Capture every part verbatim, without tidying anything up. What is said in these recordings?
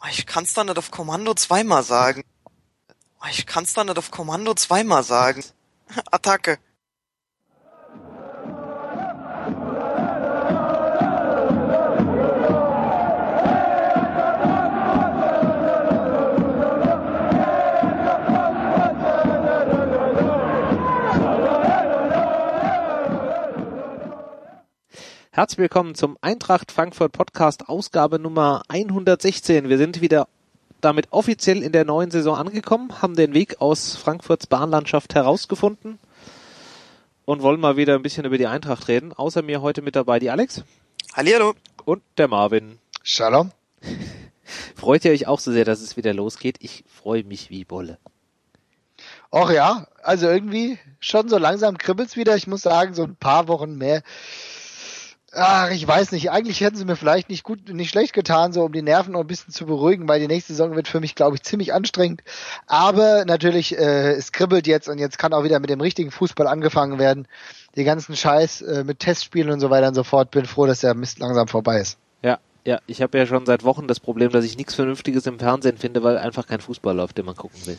Ich kann's dann nicht auf Kommando zweimal sagen. Ich kann's dann nicht auf Kommando zweimal sagen. Attacke. Herzlich willkommen zum Eintracht Frankfurt Podcast, Ausgabe Nummer hundertsechzehn. Wir sind wieder damit offiziell in der neuen Saison angekommen, haben den Weg aus Frankfurts Bahnlandschaft herausgefunden und wollen mal wieder ein bisschen über die Eintracht reden. Außer mir heute mit dabei die Alex. Hallihallo. Und der Marvin. Shalom. Freut ihr euch auch so sehr, dass es wieder losgeht? Ich freue mich wie Bolle. Och ja, also irgendwie schon so langsam kribbelt's wieder. Ich muss sagen, so ein paar Wochen mehr. Ach, ich weiß nicht. Eigentlich hätten sie mir vielleicht nicht gut, nicht schlecht getan, so um die Nerven noch ein bisschen zu beruhigen, weil die nächste Saison wird für mich, glaube ich, ziemlich anstrengend. Aber natürlich, äh, es kribbelt jetzt und jetzt kann auch wieder mit dem richtigen Fußball angefangen werden. Die ganzen Scheiß äh, mit Testspielen und so weiter und so fort. Bin froh, dass der Mist langsam vorbei ist. Ja, ja. Ich habe ja schon seit Wochen das Problem, dass ich nichts Vernünftiges im Fernsehen finde, weil einfach kein Fußball läuft, den man gucken will.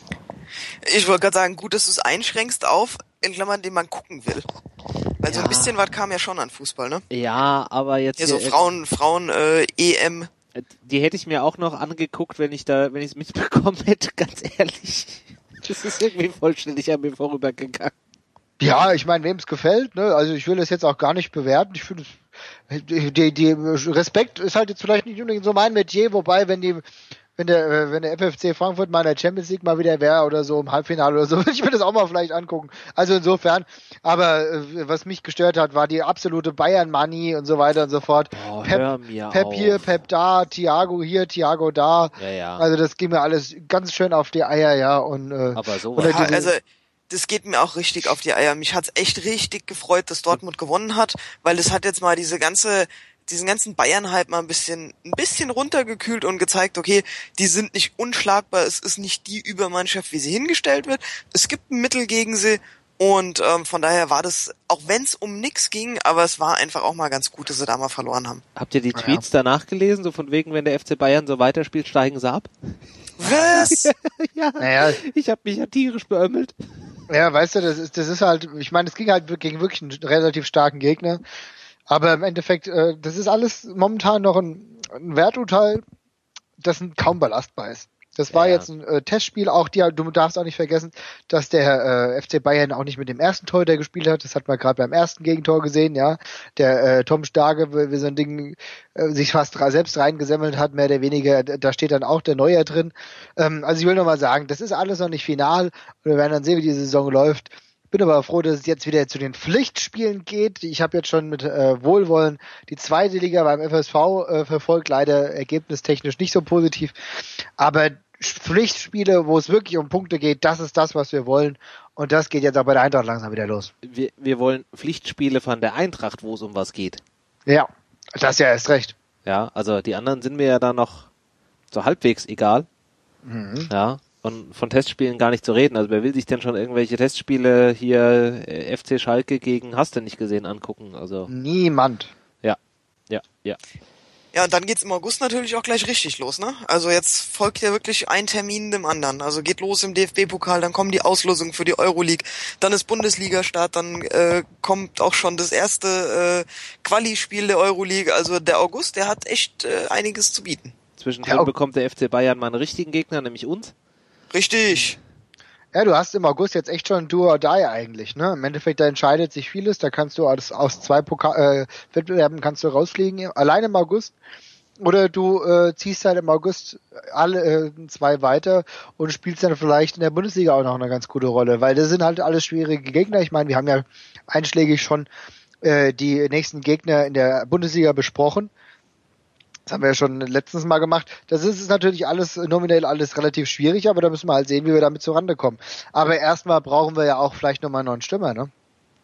Ich wollte gerade sagen, gut, dass du es einschränkst auf, in Klammern, den man gucken will. Weil ja. So ein bisschen was kam ja schon an Fußball, ne? Ja, aber jetzt... Ja, so Frauen, Frauen, äh, E M. Die hätte ich mir auch noch angeguckt, wenn ich da, wenn ich es mitbekommen hätte, ganz ehrlich. Das ist irgendwie vollständig an mir vorübergegangen. Ja, ich meine, wem es gefällt, ne? Also ich will das jetzt auch gar nicht bewerten. Ich finde, die, die, die Respekt ist halt jetzt vielleicht nicht unbedingt so mein Metier, wobei, wenn die Wenn der, wenn der F F C Frankfurt mal in der Champions League mal wieder wäre oder so im Halbfinale oder so, würde ich mir das auch mal vielleicht angucken. Also insofern, aber äh, was mich gestört hat, war die absolute Bayern-Manie und so weiter und so fort. Oh, Pep, hör mir Pep auf. hier, Pep da, Thiago hier, Thiago da. Ja, ja. Also das ging mir alles ganz schön auf die Eier, ja. Und, äh, aber so und ja, also das geht mir auch richtig auf die Eier. Mich hat's echt richtig gefreut, dass Dortmund gewonnen hat, weil es hat jetzt mal diese ganze diesen ganzen Bayern-Hype mal ein bisschen, ein bisschen runtergekühlt und gezeigt, okay, die sind nicht unschlagbar, es ist nicht die Übermannschaft, wie sie hingestellt wird. Es gibt ein Mittel gegen sie und ähm, von daher war das, auch wenn es um nix ging, aber es war einfach auch mal ganz gut, dass sie da mal verloren haben. Habt ihr die Tweets ja. danach gelesen, so von wegen, wenn der F C Bayern so weiterspielt, steigen sie ab? Was? Ja, naja. Ich habe mich ja tierisch beömmelt. Ja, weißt du, das ist, das ist halt, ich meine, es ging halt gegen wirklich einen relativ starken Gegner. Aber im Endeffekt, äh, das ist alles momentan noch ein, ein Werturteil, das kaum belastbar ist. Das war ja. jetzt ein äh, Testspiel, auch die, du darfst auch nicht vergessen, dass der äh, F C Bayern auch nicht mit dem ersten Tor, der gespielt hat, das hat man gerade beim ersten Gegentor gesehen, ja, der äh, Tom Starke, wie so ein Ding äh, sich fast selbst reingesemmelt hat, mehr oder weniger, da steht dann auch der Neuer drin. Ähm, also ich will nochmal sagen, das ist alles noch nicht final und wir werden dann sehen, wie die Saison läuft. Bin aber froh, dass es jetzt wieder zu den Pflichtspielen geht. Ich habe jetzt schon mit äh, Wohlwollen die zweite Liga beim F S V äh, verfolgt, leider ergebnistechnisch nicht so positiv. Aber Pflichtspiele, wo es wirklich um Punkte geht, das ist das, was wir wollen. Und das geht jetzt auch bei der Eintracht langsam wieder los. Wir, wir wollen Pflichtspiele von der Eintracht, wo es um was geht. Ja, das ist ja erst recht. Ja, also die anderen sind mir ja da noch so halbwegs egal. Mhm. Ja. Und von Testspielen gar nicht zu reden. Also wer will sich denn schon irgendwelche Testspiele hier äh, F C Schalke gegen hast du nicht gesehen angucken? Also niemand. Ja, ja, ja. Ja, und dann geht's im August natürlich auch gleich richtig los, ne? Also jetzt folgt ja wirklich ein Termin dem anderen. Also geht los im D F B-Pokal, dann kommen die Auslosungen für die Euroleague, dann ist Bundesliga-Start, dann äh, kommt auch schon das erste äh, Quali-Spiel der Euroleague. Also der August, der hat echt äh, einiges zu bieten. Zwischendrin ja, bekommt der F C Bayern mal einen richtigen Gegner, nämlich uns. Richtig. Ja, du hast im August jetzt echt schon Do or Die eigentlich, ne? Im Endeffekt, da entscheidet sich vieles, da kannst du aus, aus zwei Pokal, äh, Wettbewerben kannst du rausfliegen, allein im August. Oder du äh, ziehst halt im August alle äh, zwei weiter und spielst dann vielleicht in der Bundesliga auch noch eine ganz gute Rolle, weil das sind halt alles schwierige Gegner. Ich meine, wir haben ja einschlägig schon äh, die nächsten Gegner in der Bundesliga besprochen. Das haben wir ja schon letztens mal gemacht. Das ist natürlich alles, nominell alles relativ schwierig, aber da müssen wir halt sehen, wie wir damit zurande kommen. Aber erstmal brauchen wir ja auch vielleicht nochmal einen neuen Stürmer, ne?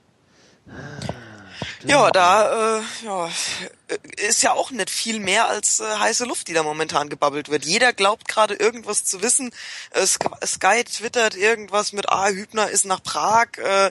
Ja, da äh, ja, ist ja auch nicht viel mehr als äh, heiße Luft, die da momentan gebabbelt wird. Jeder glaubt gerade irgendwas zu wissen. Äh, Sky twittert irgendwas mit, ah, Hübner ist nach Prag. Äh,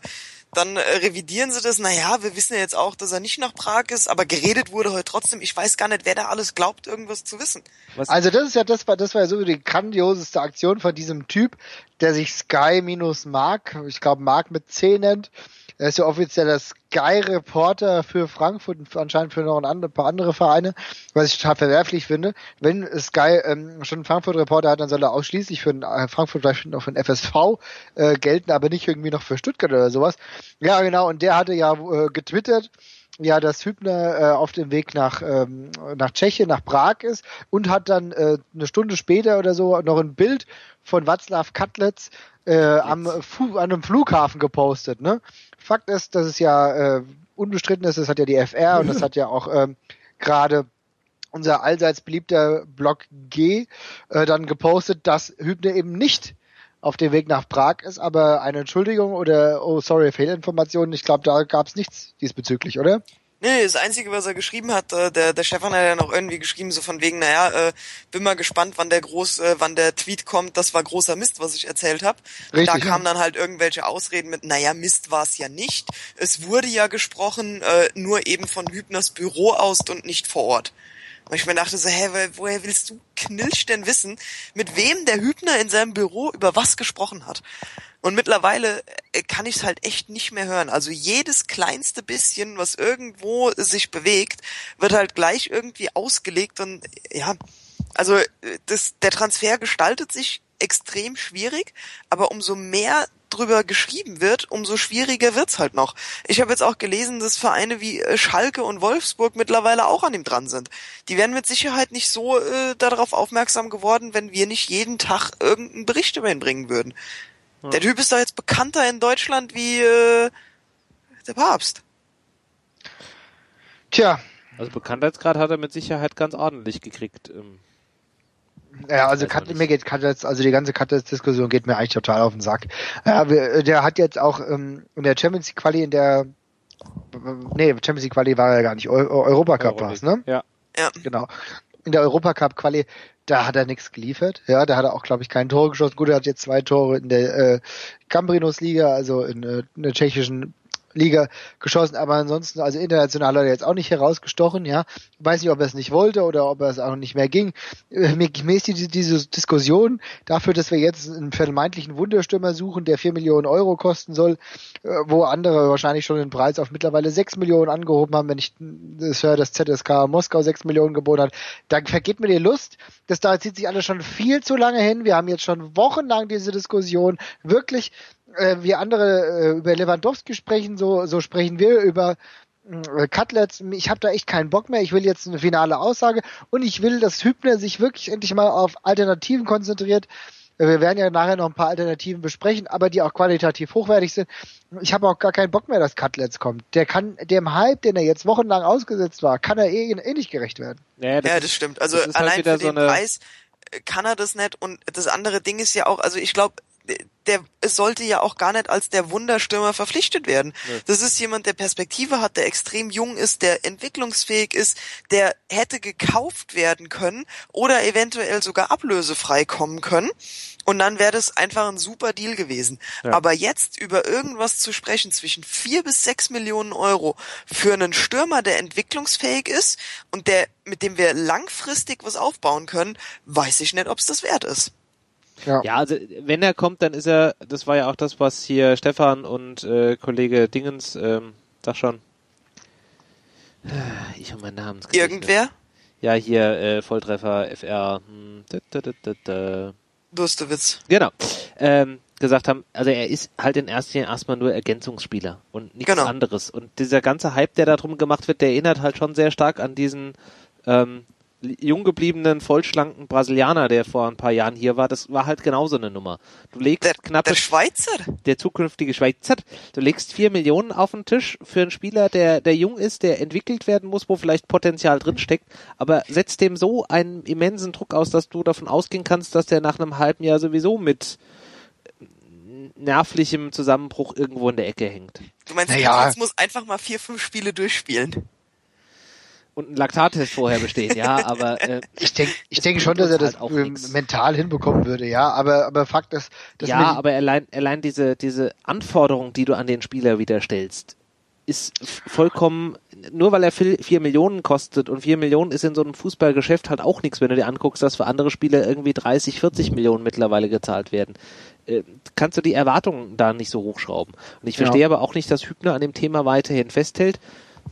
dann äh, revidieren sie das, naja, wir wissen ja jetzt auch, dass er nicht nach Prag ist, aber geredet wurde heute trotzdem, ich weiß gar nicht, wer da alles glaubt, irgendwas zu wissen. Was? Also das ist ja, das war, das war ja so die grandioseste Aktion von diesem Typ, der sich Sky minus Mark, ich glaube Mark mit C nennt. Er ist ja offizieller Sky-Reporter für Frankfurt und anscheinend für noch ein andere, paar andere Vereine, was ich total verwerflich finde. Wenn Sky ähm, schon einen Frankfurt-Reporter hat, dann soll er ausschließlich für den, äh, Frankfurt, vielleicht noch für den F S V äh, gelten, aber nicht irgendwie noch für Stuttgart oder sowas. Ja, genau, und der hatte ja äh, getwittert, ja, dass Hübner äh, auf dem Weg nach ähm, nach Tschechien, nach Prag ist und hat dann äh, eine Stunde später oder so noch ein Bild von Václav Katlec äh, am, Fu- an einem Flughafen gepostet, ne? Fakt ist, dass es ja äh, unbestritten ist, das hat ja die F R und das hat ja auch ähm, gerade unser allseits beliebter Blog G äh, dann gepostet, dass Hübner eben nicht auf dem Weg nach Prag ist, aber eine Entschuldigung oder, oh sorry, Fehlinformationen, ich glaube, da gab es nichts diesbezüglich, oder? Nee, das Einzige, was er geschrieben hat, äh, der der Stefan hat ja noch irgendwie geschrieben, so von wegen, naja, äh, bin mal gespannt, wann der groß, äh, wann der Tweet kommt, das war großer Mist, was ich erzählt habe. Da kamen dann halt irgendwelche Ausreden mit, naja, Mist war es ja nicht. Es wurde ja gesprochen, äh, nur eben von Hübners Büro aus und nicht vor Ort. Und ich mir dachte so, hä, woher willst du Knilch denn wissen, mit wem der Hübner in seinem Büro über was gesprochen hat? Und mittlerweile kann ich es halt echt nicht mehr hören. Also jedes kleinste bisschen, was irgendwo sich bewegt, wird halt gleich irgendwie ausgelegt und ja, also das, der Transfer gestaltet sich extrem schwierig, aber umso mehr drüber geschrieben wird, umso schwieriger wird's halt noch. Ich habe jetzt auch gelesen, dass Vereine wie Schalke und Wolfsburg mittlerweile auch an ihm dran sind. Die wären mit Sicherheit nicht so äh, darauf aufmerksam geworden, wenn wir nicht jeden Tag irgendeinen Bericht über ihn bringen würden. Ja. Der Typ ist doch jetzt bekannter in Deutschland wie äh, der Papst. Tja. Also Bekanntheitsgrad hat er mit Sicherheit ganz ordentlich gekriegt. Ähm. Ja, also Kat, mir geht Katlec, also die ganze Katlec-Diskussion geht mir eigentlich total auf den Sack. Ja, wir, der hat jetzt auch ähm, in der Champions League Quali in der nee, Champions League Quali war er gar nicht, Eu- Europacup war es, ne? Ja. Ja. Genau. In der Europacup Quali, da hat er nichts geliefert. Ja, da hat er auch, glaube ich, kein Tor geschossen. Gut, er hat jetzt zwei Tore in der äh, Gambrinus Liga, also in, äh, in der tschechischen Liga geschossen, aber ansonsten, also international hat er jetzt auch nicht herausgestochen, ja. Ich weiß nicht, ob er es nicht wollte oder ob er es auch nicht mehr ging. Mir, mir ist die, diese Diskussion dafür, dass wir jetzt einen vermeintlichen Wunderstürmer suchen, der vier Millionen Euro kosten soll, wo andere wahrscheinlich schon den Preis auf mittlerweile sechs Millionen angehoben haben, wenn ich das höre, dass Z S K Moskau sechs Millionen geboten hat, dann vergeht mir die Lust. Das da zieht sich alles schon viel zu lange hin. Wir haben jetzt schon wochenlang diese Diskussion. Wirklich, äh, wie andere äh, über Lewandowski sprechen, so, so sprechen wir über äh, Katlec. Ich habe da echt keinen Bock mehr. Ich will jetzt eine finale Aussage und ich will, dass Hübner sich wirklich endlich mal auf Alternativen konzentriert. Wir werden ja nachher noch ein paar Alternativen besprechen, aber die auch qualitativ hochwertig sind. Ich habe auch gar keinen Bock mehr, dass Katlec kommt. Der kann dem Hype, den er jetzt wochenlang ausgesetzt war, kann er eh, eh nicht gerecht werden. Ja, das, ja, das stimmt. Also das allein halt für den so Preis kann er das nicht. Und das andere Ding ist ja auch, also ich glaube, der sollte ja auch gar nicht als der Wunderstürmer verpflichtet werden. Ja. Das ist jemand, der Perspektive hat, der extrem jung ist, der entwicklungsfähig ist, der hätte gekauft werden können oder eventuell sogar ablösefrei kommen können. Und dann wäre das einfach ein super Deal gewesen. Ja. Aber jetzt über irgendwas zu sprechen zwischen vier bis sechs Millionen Euro für einen Stürmer, der entwicklungsfähig ist und der, mit dem wir langfristig was aufbauen können, weiß ich nicht, ob es das wert ist. Ja. ja, also wenn er kommt, dann ist er, das war ja auch das, was hier Stefan und äh, Kollege Dingens, ähm, sag schon, ich habe meinen Namen. Irgendwer? Ja, hier äh, Volltreffer, F R, hm, da, da, da, da, da. Durstewitz. Genau, ähm, gesagt haben, also er ist halt in erster Linie erstmal nur Ergänzungsspieler und nichts genau. anderes. Und dieser ganze Hype, der da drum gemacht wird, der erinnert halt schon sehr stark an diesen ähm, jung gebliebenen, vollschlanken Brasilianer, der vor ein paar Jahren hier war. Das war halt genauso eine Nummer. Du legst der, knappe, der Schweizer? Der zukünftige Schweizer. Du legst vier Millionen auf den Tisch für einen Spieler, der, der jung ist, der entwickelt werden muss, wo vielleicht Potenzial drinsteckt, aber setzt dem so einen immensen Druck aus, dass du davon ausgehen kannst, dass der nach einem halben Jahr sowieso mit nervlichem Zusammenbruch irgendwo in der Ecke hängt. Du meinst, naja. jetzt muss einfach mal vier, fünf Spiele durchspielen? und einen Laktattest vorher bestehen, ja, aber äh, ich denke ich denke schon, dass er das halt ähm, mental hinbekommen würde, ja, aber aber Fakt ist, dass ja, aber allein allein diese diese Anforderung, die du an den Spieler wieder stellst, ist vollkommen, nur weil er vier Millionen kostet und vier Millionen ist in so einem Fußballgeschäft halt auch nichts, wenn du dir anguckst, dass für andere Spieler irgendwie dreißig, vierzig Millionen mittlerweile gezahlt werden. Äh, kannst du die Erwartungen da nicht so hochschrauben. Und ich verstehe ja. aber auch nicht, dass Hübner an dem Thema weiterhin festhält,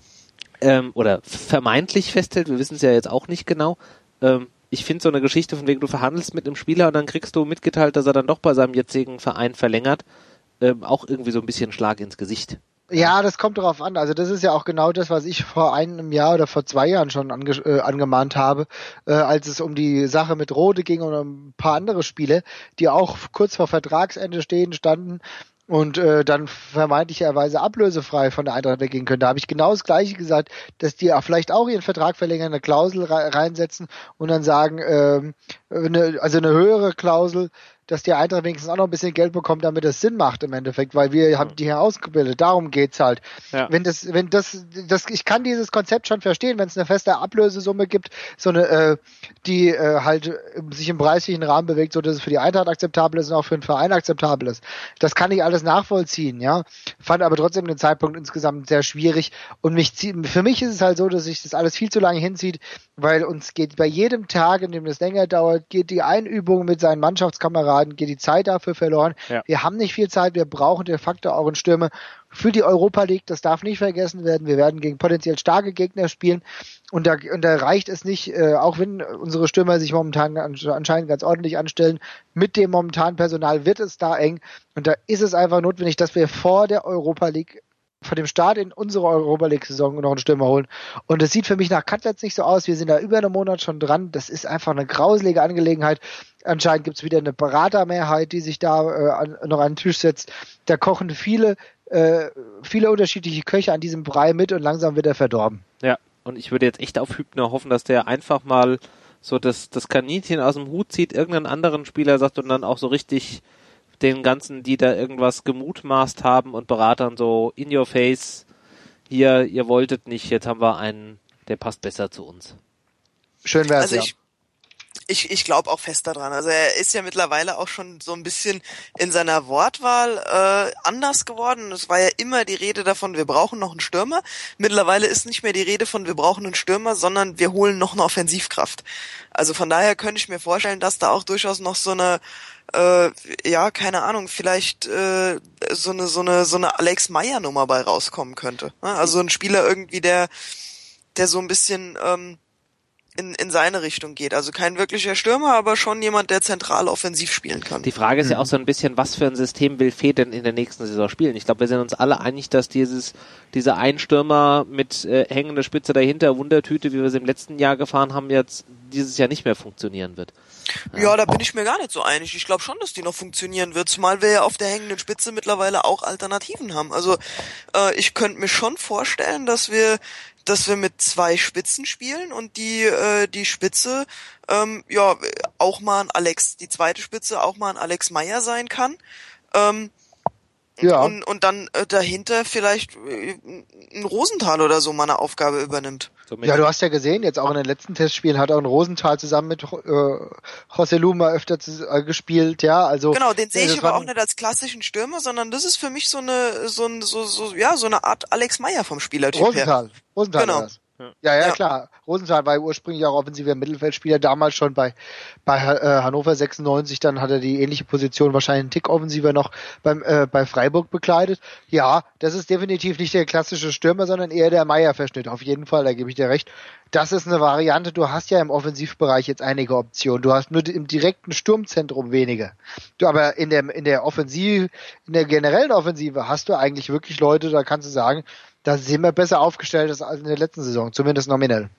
ähm, oder vermeintlich festhält, wir wissen es ja jetzt auch nicht genau. Ähm, ich finde so eine Geschichte, von wegen du verhandelst mit einem Spieler und dann kriegst du mitgeteilt, dass er dann doch bei seinem jetzigen Verein verlängert, ähm, auch irgendwie so ein bisschen Schlag ins Gesicht. Ja, das kommt darauf an. Also das ist ja auch genau das, was ich vor einem Jahr oder vor zwei Jahren schon ange äh, angemahnt habe, äh, als es um die Sache mit Rode ging und um ein paar andere Spiele, die auch kurz vor Vertragsende stehen, standen und äh, dann vermeintlicherweise ablösefrei von der Eintracht weggehen können. Da habe ich genau das Gleiche gesagt, dass die auch vielleicht auch ihren Vertrag verlängern, eine Klausel re reinsetzen und dann sagen, ähm, eine, also eine höhere Klausel, dass die Eintracht wenigstens auch noch ein bisschen Geld bekommt, damit es Sinn macht im Endeffekt, weil wir mhm. haben die hier ausgebildet. Darum geht's halt. Ja. Wenn das, wenn das, das, ich kann dieses Konzept schon verstehen, wenn es eine feste Ablösesumme gibt, so eine, äh, die äh, halt sich im preislichen Rahmen bewegt, so dass es für die Eintracht akzeptabel ist und auch für den Verein akzeptabel ist. Das kann ich alles nachvollziehen, ja. Fand aber trotzdem den Zeitpunkt insgesamt sehr schwierig und mich zieht, für mich ist es halt so, dass sich das alles viel zu lange hinzieht, weil uns geht bei jedem Tag, in dem das länger dauert, geht die Einübung mit seinen Mannschaftskameraden, geht die Zeit dafür verloren. Ja. Wir haben nicht viel Zeit, wir brauchen de facto auch einen Stürmer für die Europa League, das darf nicht vergessen werden. Wir werden gegen potenziell starke Gegner spielen und da, und da reicht es nicht, äh, auch wenn unsere Stürmer sich momentan anscheinend ganz ordentlich anstellen, mit dem momentanen Personal wird es da eng und da ist es einfach notwendig, dass wir vor der Europa League von dem Start in unsere Europa League-Saison noch einen Stürmer holen. Und das sieht für mich nach Cutlets nicht so aus. Wir sind da über einen Monat schon dran. Das ist einfach eine grauselige Angelegenheit. Anscheinend gibt es wieder eine Beratermehrheit, die sich da äh, an, noch an den Tisch setzt. Da kochen viele, äh, viele unterschiedliche Köche an diesem Brei mit und langsam wird er verdorben. Ja, und ich würde jetzt echt auf Hübner hoffen, dass der einfach mal so das, das Kaninchen aus dem Hut zieht, irgendeinen anderen Spieler sagt und dann auch so richtig den ganzen, die da irgendwas gemutmaßt haben und Beratern so in your face, hier, ihr wolltet nicht, jetzt haben wir einen, der passt besser zu uns. Schön wär's, also ja. Ich, ich, ich glaube auch fest daran. Also er ist ja mittlerweile auch schon so ein bisschen in seiner Wortwahl äh, anders geworden. Es war ja immer die Rede davon, wir brauchen noch einen Stürmer. Mittlerweile ist nicht mehr die Rede von, wir brauchen einen Stürmer, sondern wir holen noch eine Offensivkraft. Also von daher könnte ich mir vorstellen, dass da auch durchaus noch so eine Äh, ja, keine Ahnung, vielleicht äh, so eine so eine so eine Alex Meyer Nummer bei rauskommen könnte. Ne? Also ein Spieler irgendwie, der der so ein bisschen ähm, in in seine Richtung geht. Also kein wirklicher Stürmer, aber schon jemand, der zentral offensiv spielen kann. Die Frage ist ja auch so ein bisschen, was für ein System will Fee denn in der nächsten Saison spielen? Ich glaube, wir sind uns alle einig, dass dieses dieser Einstürmer mit äh, hängender Spitze dahinter, Wundertüte, wie wir es im letzten Jahr gefahren haben, jetzt dieses Jahr nicht mehr funktionieren wird. Ja, ja, da bin ich mir gar nicht so einig. Ich glaube schon, dass die noch funktionieren wird, zumal wir ja auf der hängenden Spitze mittlerweile auch Alternativen haben. Also äh, ich könnte mir schon vorstellen, dass wir dass wir mit zwei Spitzen spielen und die äh, die Spitze ähm, ja auch mal ein Alex, die zweite Spitze auch mal ein Alex Meyer sein kann. Ähm, ja. Und, und dann äh, dahinter vielleicht äh, ein Rosenthal oder so mal eine Aufgabe übernimmt. Ja, du hast ja gesehen, jetzt auch in den letzten Testspielen hat auch ein Rosenthal zusammen mit äh, José Luma öfter zu, äh, gespielt, ja, also. Genau, den sehe ich aber auch nicht als klassischen Stürmer, sondern das ist für mich so eine, so ein, so, so, ja, so eine Art Alex Meyer vom Spielertyp Rosenthal. her. Rosenthal, genau. War das. Ja, ja, ja, klar. Rosenthal war ursprünglich auch offensiver Mittelfeldspieler, damals schon bei bei äh, Hannover sechsundneunzig, dann hat er die ähnliche Position, wahrscheinlich einen Tick offensiver noch beim äh, bei Freiburg bekleidet. Ja, das ist definitiv nicht der klassische Stürmer, sondern eher der Meier-Verschnitt, auf jeden Fall, da gebe ich dir recht. Das ist eine Variante, du hast ja im Offensivbereich jetzt einige Optionen, du hast nur im direkten Sturmzentrum wenige. Du, aber in der in der Offensive, in der generellen Offensive hast du eigentlich wirklich Leute, da kannst du sagen, da sind wir besser aufgestellt als in der letzten Saison, zumindest nominell.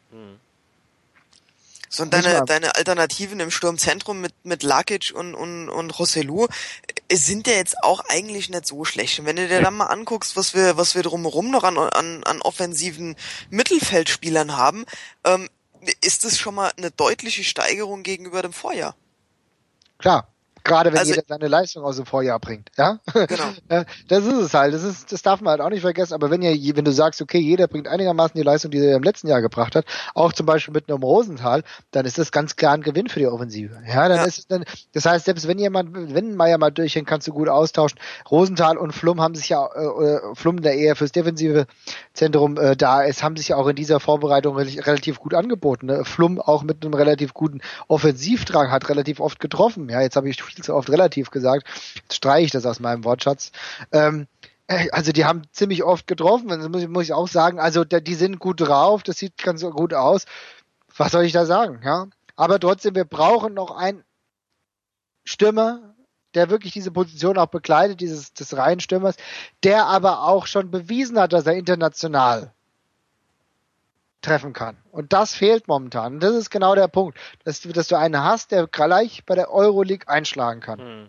So, und deine, deine Alternativen im Sturmzentrum mit, mit Lakic und, und, und Rossellou sind ja jetzt auch eigentlich nicht so schlecht. Und wenn du dir dann mal anguckst, was wir, was wir drumherum noch an, an, an offensiven Mittelfeldspielern haben, ähm, ist das schon mal eine deutliche Steigerung gegenüber dem Vorjahr. Klar. Gerade wenn Also- jeder seine Leistung aus dem Vorjahr bringt, ja? Genau. Ja, das ist es halt. Das ist, das darf man halt auch nicht vergessen. Aber wenn ihr, wenn du sagst, okay, jeder bringt einigermaßen die Leistung, die er im letzten Jahr gebracht hat, auch zum Beispiel mit einem Rosenthal, dann ist das ganz klar ein Gewinn für die Offensive. Ja, dann Ja. ist es dann, das heißt, selbst wenn jemand, wenn Meier mal durchhängt, kannst du gut austauschen. Rosenthal und Flum haben sich ja, äh, Flum, der eher fürs defensive Zentrum äh, da ist, haben sich ja auch in dieser Vorbereitung re- relativ gut angeboten. Ne? Flum auch mit einem relativ guten Offensivdrang, hat relativ oft getroffen. Ja, jetzt habe ich viel zu oft relativ gesagt. Jetzt streiche ich das aus meinem Wortschatz. Ähm, also die haben ziemlich oft getroffen, das muss ich, muss ich auch sagen. Also da, die sind gut drauf, das sieht ganz so gut aus. Was soll ich da sagen? Ja, aber trotzdem, wir brauchen noch einen Stürmer, der wirklich diese Position auch bekleidet, dieses des reinen Stürmers, der aber auch schon bewiesen hat, dass er international treffen kann. Und das fehlt momentan. Und das ist genau der Punkt, dass, dass du einen hast, der gleich bei der Euroleague einschlagen kann. Hm.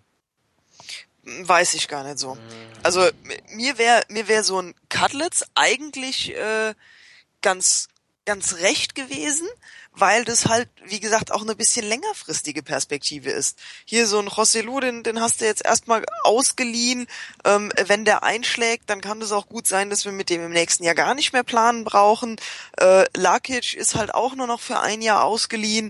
Weiß ich gar nicht so. Also m- mir wäre mir wäre so ein Cutlets eigentlich äh, ganz ganz recht gewesen, weil das halt, wie gesagt, auch eine bisschen längerfristige Perspektive ist. Hier so ein Joselu, den, den hast du jetzt erstmal ausgeliehen. Ähm, wenn der einschlägt, dann kann das auch gut sein, dass wir mit dem im nächsten Jahr gar nicht mehr planen brauchen. Äh, Lakic ist halt auch nur noch für ein Jahr ausgeliehen.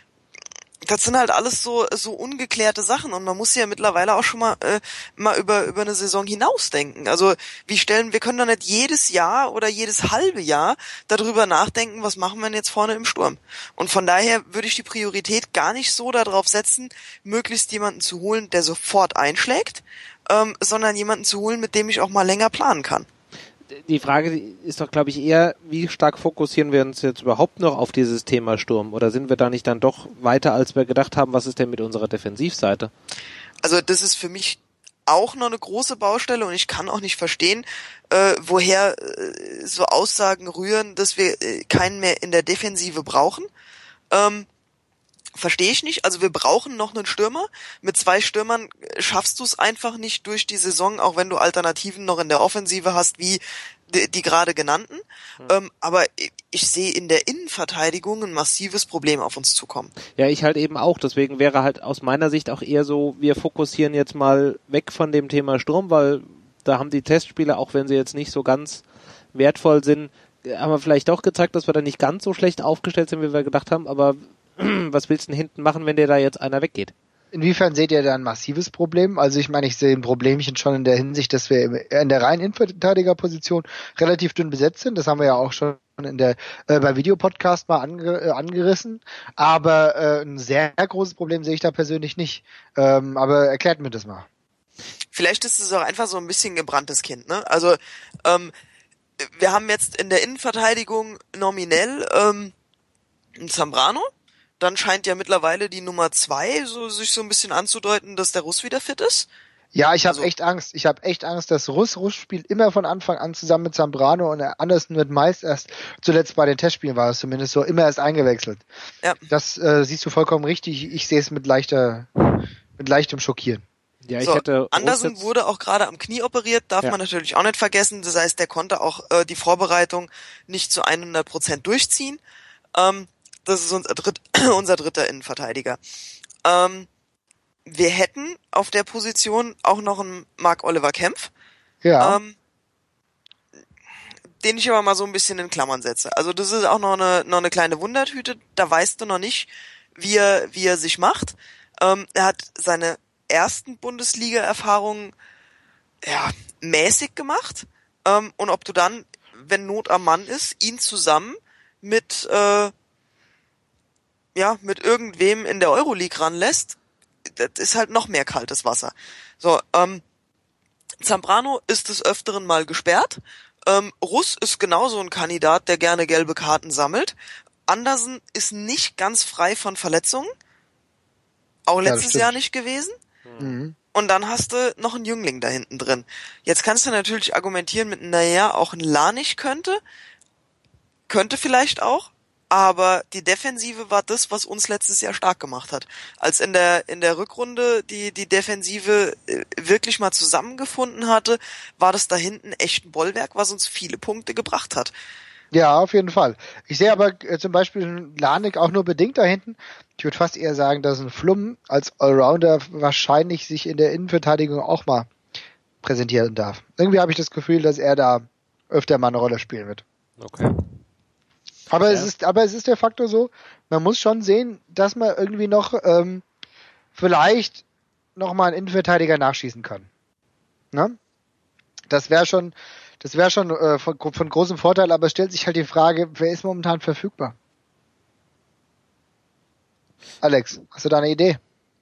Das sind halt alles so so ungeklärte Sachen und man muss ja mittlerweile auch schon mal äh, mal über über eine Saison hinausdenken. Also wie stellen wir können doch nicht jedes Jahr oder jedes halbe Jahr darüber nachdenken, was machen wir denn jetzt vorne im Sturm. Und von daher würde ich die Priorität gar nicht so darauf setzen, möglichst jemanden zu holen, der sofort einschlägt, ähm, sondern jemanden zu holen, mit dem ich auch mal länger planen kann. Die Frage ist doch, glaube ich, eher, wie stark fokussieren wir uns jetzt überhaupt noch auf dieses Thema Sturm? Oder sind wir da nicht dann doch weiter, als wir gedacht haben? Was ist denn mit unserer Defensivseite? Also das ist für mich auch noch eine große Baustelle und ich kann auch nicht verstehen, äh, woher äh, so Aussagen rühren, dass wir äh, keinen mehr in der Defensive brauchen. Ähm, Verstehe ich nicht. Also wir brauchen noch einen Stürmer. Mit zwei Stürmern schaffst du es einfach nicht durch die Saison, auch wenn du Alternativen noch in der Offensive hast, wie die, die gerade genannten. Mhm. Ähm, aber ich, ich sehe in der Innenverteidigung ein massives Problem auf uns zukommen. Ja, ich halt eben auch. Deswegen wäre halt aus meiner Sicht auch eher so, wir fokussieren jetzt mal weg von dem Thema Sturm, weil da haben die Testspiele, auch wenn sie jetzt nicht so ganz wertvoll sind, haben wir vielleicht doch gezeigt, dass wir da nicht ganz so schlecht aufgestellt sind, wie wir gedacht haben, aber was willst du denn hinten machen, wenn dir da jetzt einer weggeht? Inwiefern seht ihr da ein massives Problem? Also ich meine, ich sehe ein Problemchen schon in der Hinsicht, dass wir in der reinen Innenverteidigerposition relativ dünn besetzt sind. Das haben wir ja auch schon in der äh, bei Videopodcast mal ange, äh, angerissen. Aber äh, ein sehr großes Problem sehe ich da persönlich nicht. Ähm, aber erklärt mir das mal. Vielleicht ist es auch einfach so ein bisschen gebranntes Kind, ne? Also ähm, wir haben jetzt in der Innenverteidigung nominell ähm, einen Zambrano. Dann scheint ja mittlerweile die Nummer zwei so sich so ein bisschen anzudeuten, dass der Russ wieder fit ist. Ja, ich habe Also, echt Angst. Ich habe echt Angst, dass Russ, Russ spielt immer von Anfang an zusammen mit Zambrano und Andersen wird meist erst, zuletzt bei den Testspielen war es zumindest so, immer erst eingewechselt. Ja. Das äh, siehst du vollkommen richtig. Ich sehe es mit leichter, mit leichtem Schockieren. Ja, ich so, hätte Andersen wurde auch gerade am Knie operiert, darf ja. man natürlich auch nicht vergessen. Das heißt, der konnte auch äh, die Vorbereitung nicht zu hundert Prozent durchziehen. Ähm, das ist unser, dritt, unser dritter Innenverteidiger. Ähm, wir hätten auf der Position auch noch einen Marc-Oliver Kempf. Ja. Ähm, den ich aber mal so ein bisschen in Klammern setze. Also das ist auch noch eine, noch eine kleine Wundertüte. Da weißt du noch nicht, wie er, wie er sich macht. Ähm, er hat seine ersten Bundesliga-Erfahrungen ja, mäßig gemacht. Ähm, und ob du dann, wenn Not am Mann ist, ihn zusammen mit äh, ja, mit irgendwem in der Euroleague ranlässt, das ist halt noch mehr kaltes Wasser. So, ähm, Zambrano ist des Öfteren mal gesperrt. Ähm, Russ ist genauso ein Kandidat, der gerne gelbe Karten sammelt. Andersen ist nicht ganz frei von Verletzungen. Auch Ja, letztes Jahr nicht gewesen. Mhm. Und dann hast du noch einen Jüngling da hinten drin. Jetzt kannst du natürlich argumentieren mit, naja, auch ein Lanich könnte. Könnte vielleicht auch. Aber die Defensive war das, was uns letztes Jahr stark gemacht hat. Als in der in der Rückrunde die die Defensive wirklich mal zusammengefunden hatte, war das da hinten echt ein Bollwerk, was uns viele Punkte gebracht hat. Ja, auf jeden Fall. Ich sehe aber äh, zum Beispiel Lanik auch nur bedingt da hinten. Ich würde fast eher sagen, dass ein Flum als Allrounder wahrscheinlich sich in der Innenverteidigung auch mal präsentieren darf. Irgendwie habe ich das Gefühl, dass er da öfter mal eine Rolle spielen wird. Okay. Aber Ja. es ist, aber es ist der Faktor so, man muss schon sehen, dass man irgendwie noch ähm, vielleicht noch mal einen Innenverteidiger nachschießen kann. Ne? Das wäre schon, das wäre schon äh, von, von großem Vorteil, aber es stellt sich halt die Frage, wer ist momentan verfügbar? Alex, hast du da eine Idee?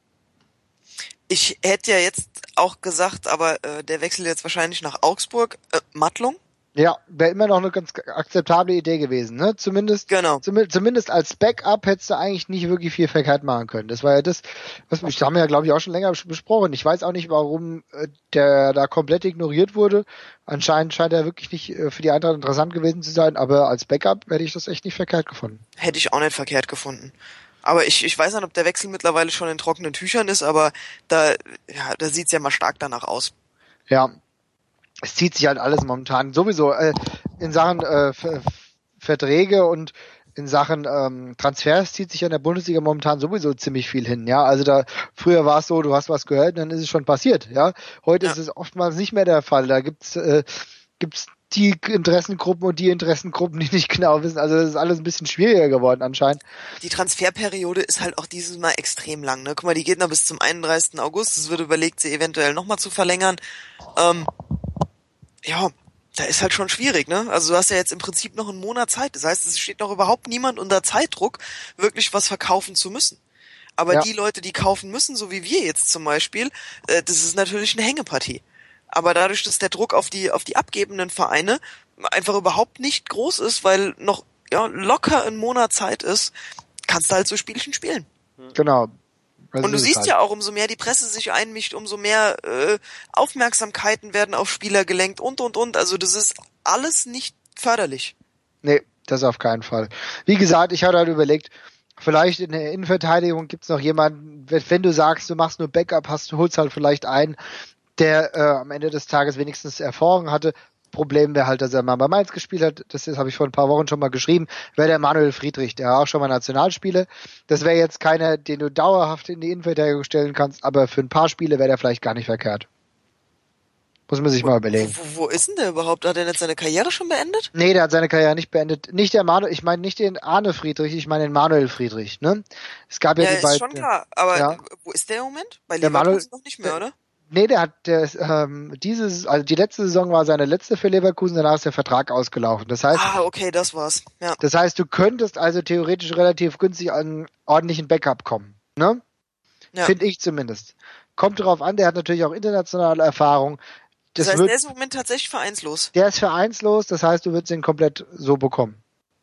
Ich hätte ja jetzt auch gesagt, aber äh, der wechselt jetzt wahrscheinlich nach Augsburg. Äh, Mattlung? Ja, wäre immer noch eine ganz akzeptable Idee gewesen, ne? Zumindest, Genau. zum, zumindest als Backup hättest du eigentlich nicht wirklich viel verkehrt machen können. Das war ja das, was das haben wir ja, glaube ich, auch schon länger besprochen. Ich weiß auch nicht, warum äh, der da komplett ignoriert wurde. Anscheinend scheint er wirklich nicht äh, für die Eintracht interessant gewesen zu sein, aber als Backup hätte ich das echt nicht verkehrt gefunden. Hätte ich auch nicht verkehrt gefunden. Aber ich, ich weiß nicht, ob der Wechsel mittlerweile schon in trockenen Tüchern ist, aber da, ja, da sieht's ja mal stark danach aus. Ja, es zieht sich halt alles momentan sowieso äh, in Sachen äh, Ver Verträge und in Sachen ähm, Transfers zieht sich ja in der Bundesliga momentan sowieso ziemlich viel hin, ja. Also da früher war es so, du hast was gehört, und dann ist es schon passiert, ja. Heute Ja. ist es oftmals nicht mehr der Fall. Da gibt's äh, gibt's die Interessengruppen und die Interessengruppen, die nicht genau wissen. Also das ist alles ein bisschen schwieriger geworden anscheinend. Die Transferperiode ist halt auch dieses Mal extrem lang, ne? Guck mal, die geht noch bis zum einunddreißigsten August. Es wird überlegt, sie eventuell nochmal zu verlängern. Ähm, ja, da ist halt schon schwierig, ne? Also du hast ja jetzt im Prinzip noch einen Monat Zeit. Das heißt, es steht noch überhaupt niemand unter Zeitdruck, wirklich was verkaufen zu müssen. Aber Ja. die Leute, die kaufen müssen, so wie wir jetzt zum Beispiel, äh, das ist natürlich eine Hängepartie. Aber dadurch, dass der Druck auf die auf die abgebenden Vereine einfach überhaupt nicht groß ist, weil noch ja locker ein Monat Zeit ist, kannst du halt so Spielchen spielen. Genau. Das Und du ist siehst halt. ja auch, umso mehr die Presse sich einmischt, umso mehr äh, Aufmerksamkeiten werden auf Spieler gelenkt und, und, und. Also das ist alles nicht förderlich. Nee, das auf keinen Fall. Wie gesagt, ich hatte halt überlegt, vielleicht in der Innenverteidigung gibt's noch jemanden, wenn wenn du sagst, du machst nur Backup, hast, du holst halt vielleicht einen, der äh, am Ende des Tages wenigstens Erfahrung hatte. Problem wäre halt, dass er mal bei Mainz gespielt hat. Das ist, habe ich vor ein paar Wochen schon mal geschrieben. Wäre der Manuel Friedrich, der auch schon mal Nationalspiele. Das wäre jetzt keiner, den du dauerhaft in die Innenverteidigung stellen kannst, aber für ein paar Spiele wäre der vielleicht gar nicht verkehrt. Muss man sich mal überlegen. Wo, wo ist denn der überhaupt? Hat er jetzt seine Karriere schon beendet? Nee, der hat seine Karriere nicht beendet. Nicht der Manuel, ich meine nicht den Arne Friedrich, ich meine den Manuel Friedrich, ne? Es gab ja, Ja, die ist beiden. schon klar. Aber ja. wo ist der im Moment? Bei Der Leverkusen Manuel- noch nicht mehr, oder? Nee, der hat der ist, ähm, dieses, also die letzte Saison war seine letzte für Leverkusen, danach ist der Vertrag ausgelaufen. Das heißt, Ah, okay, das war's. Ja. das heißt, du könntest also theoretisch relativ günstig an einen ordentlichen Backup kommen, ne? Ja. Finde ich zumindest. Kommt drauf an, der hat natürlich auch internationale Erfahrung. Das, Das heißt, wird, der ist im Moment tatsächlich vereinslos. der ist vereinslos, das heißt, du würdest ihn komplett so bekommen.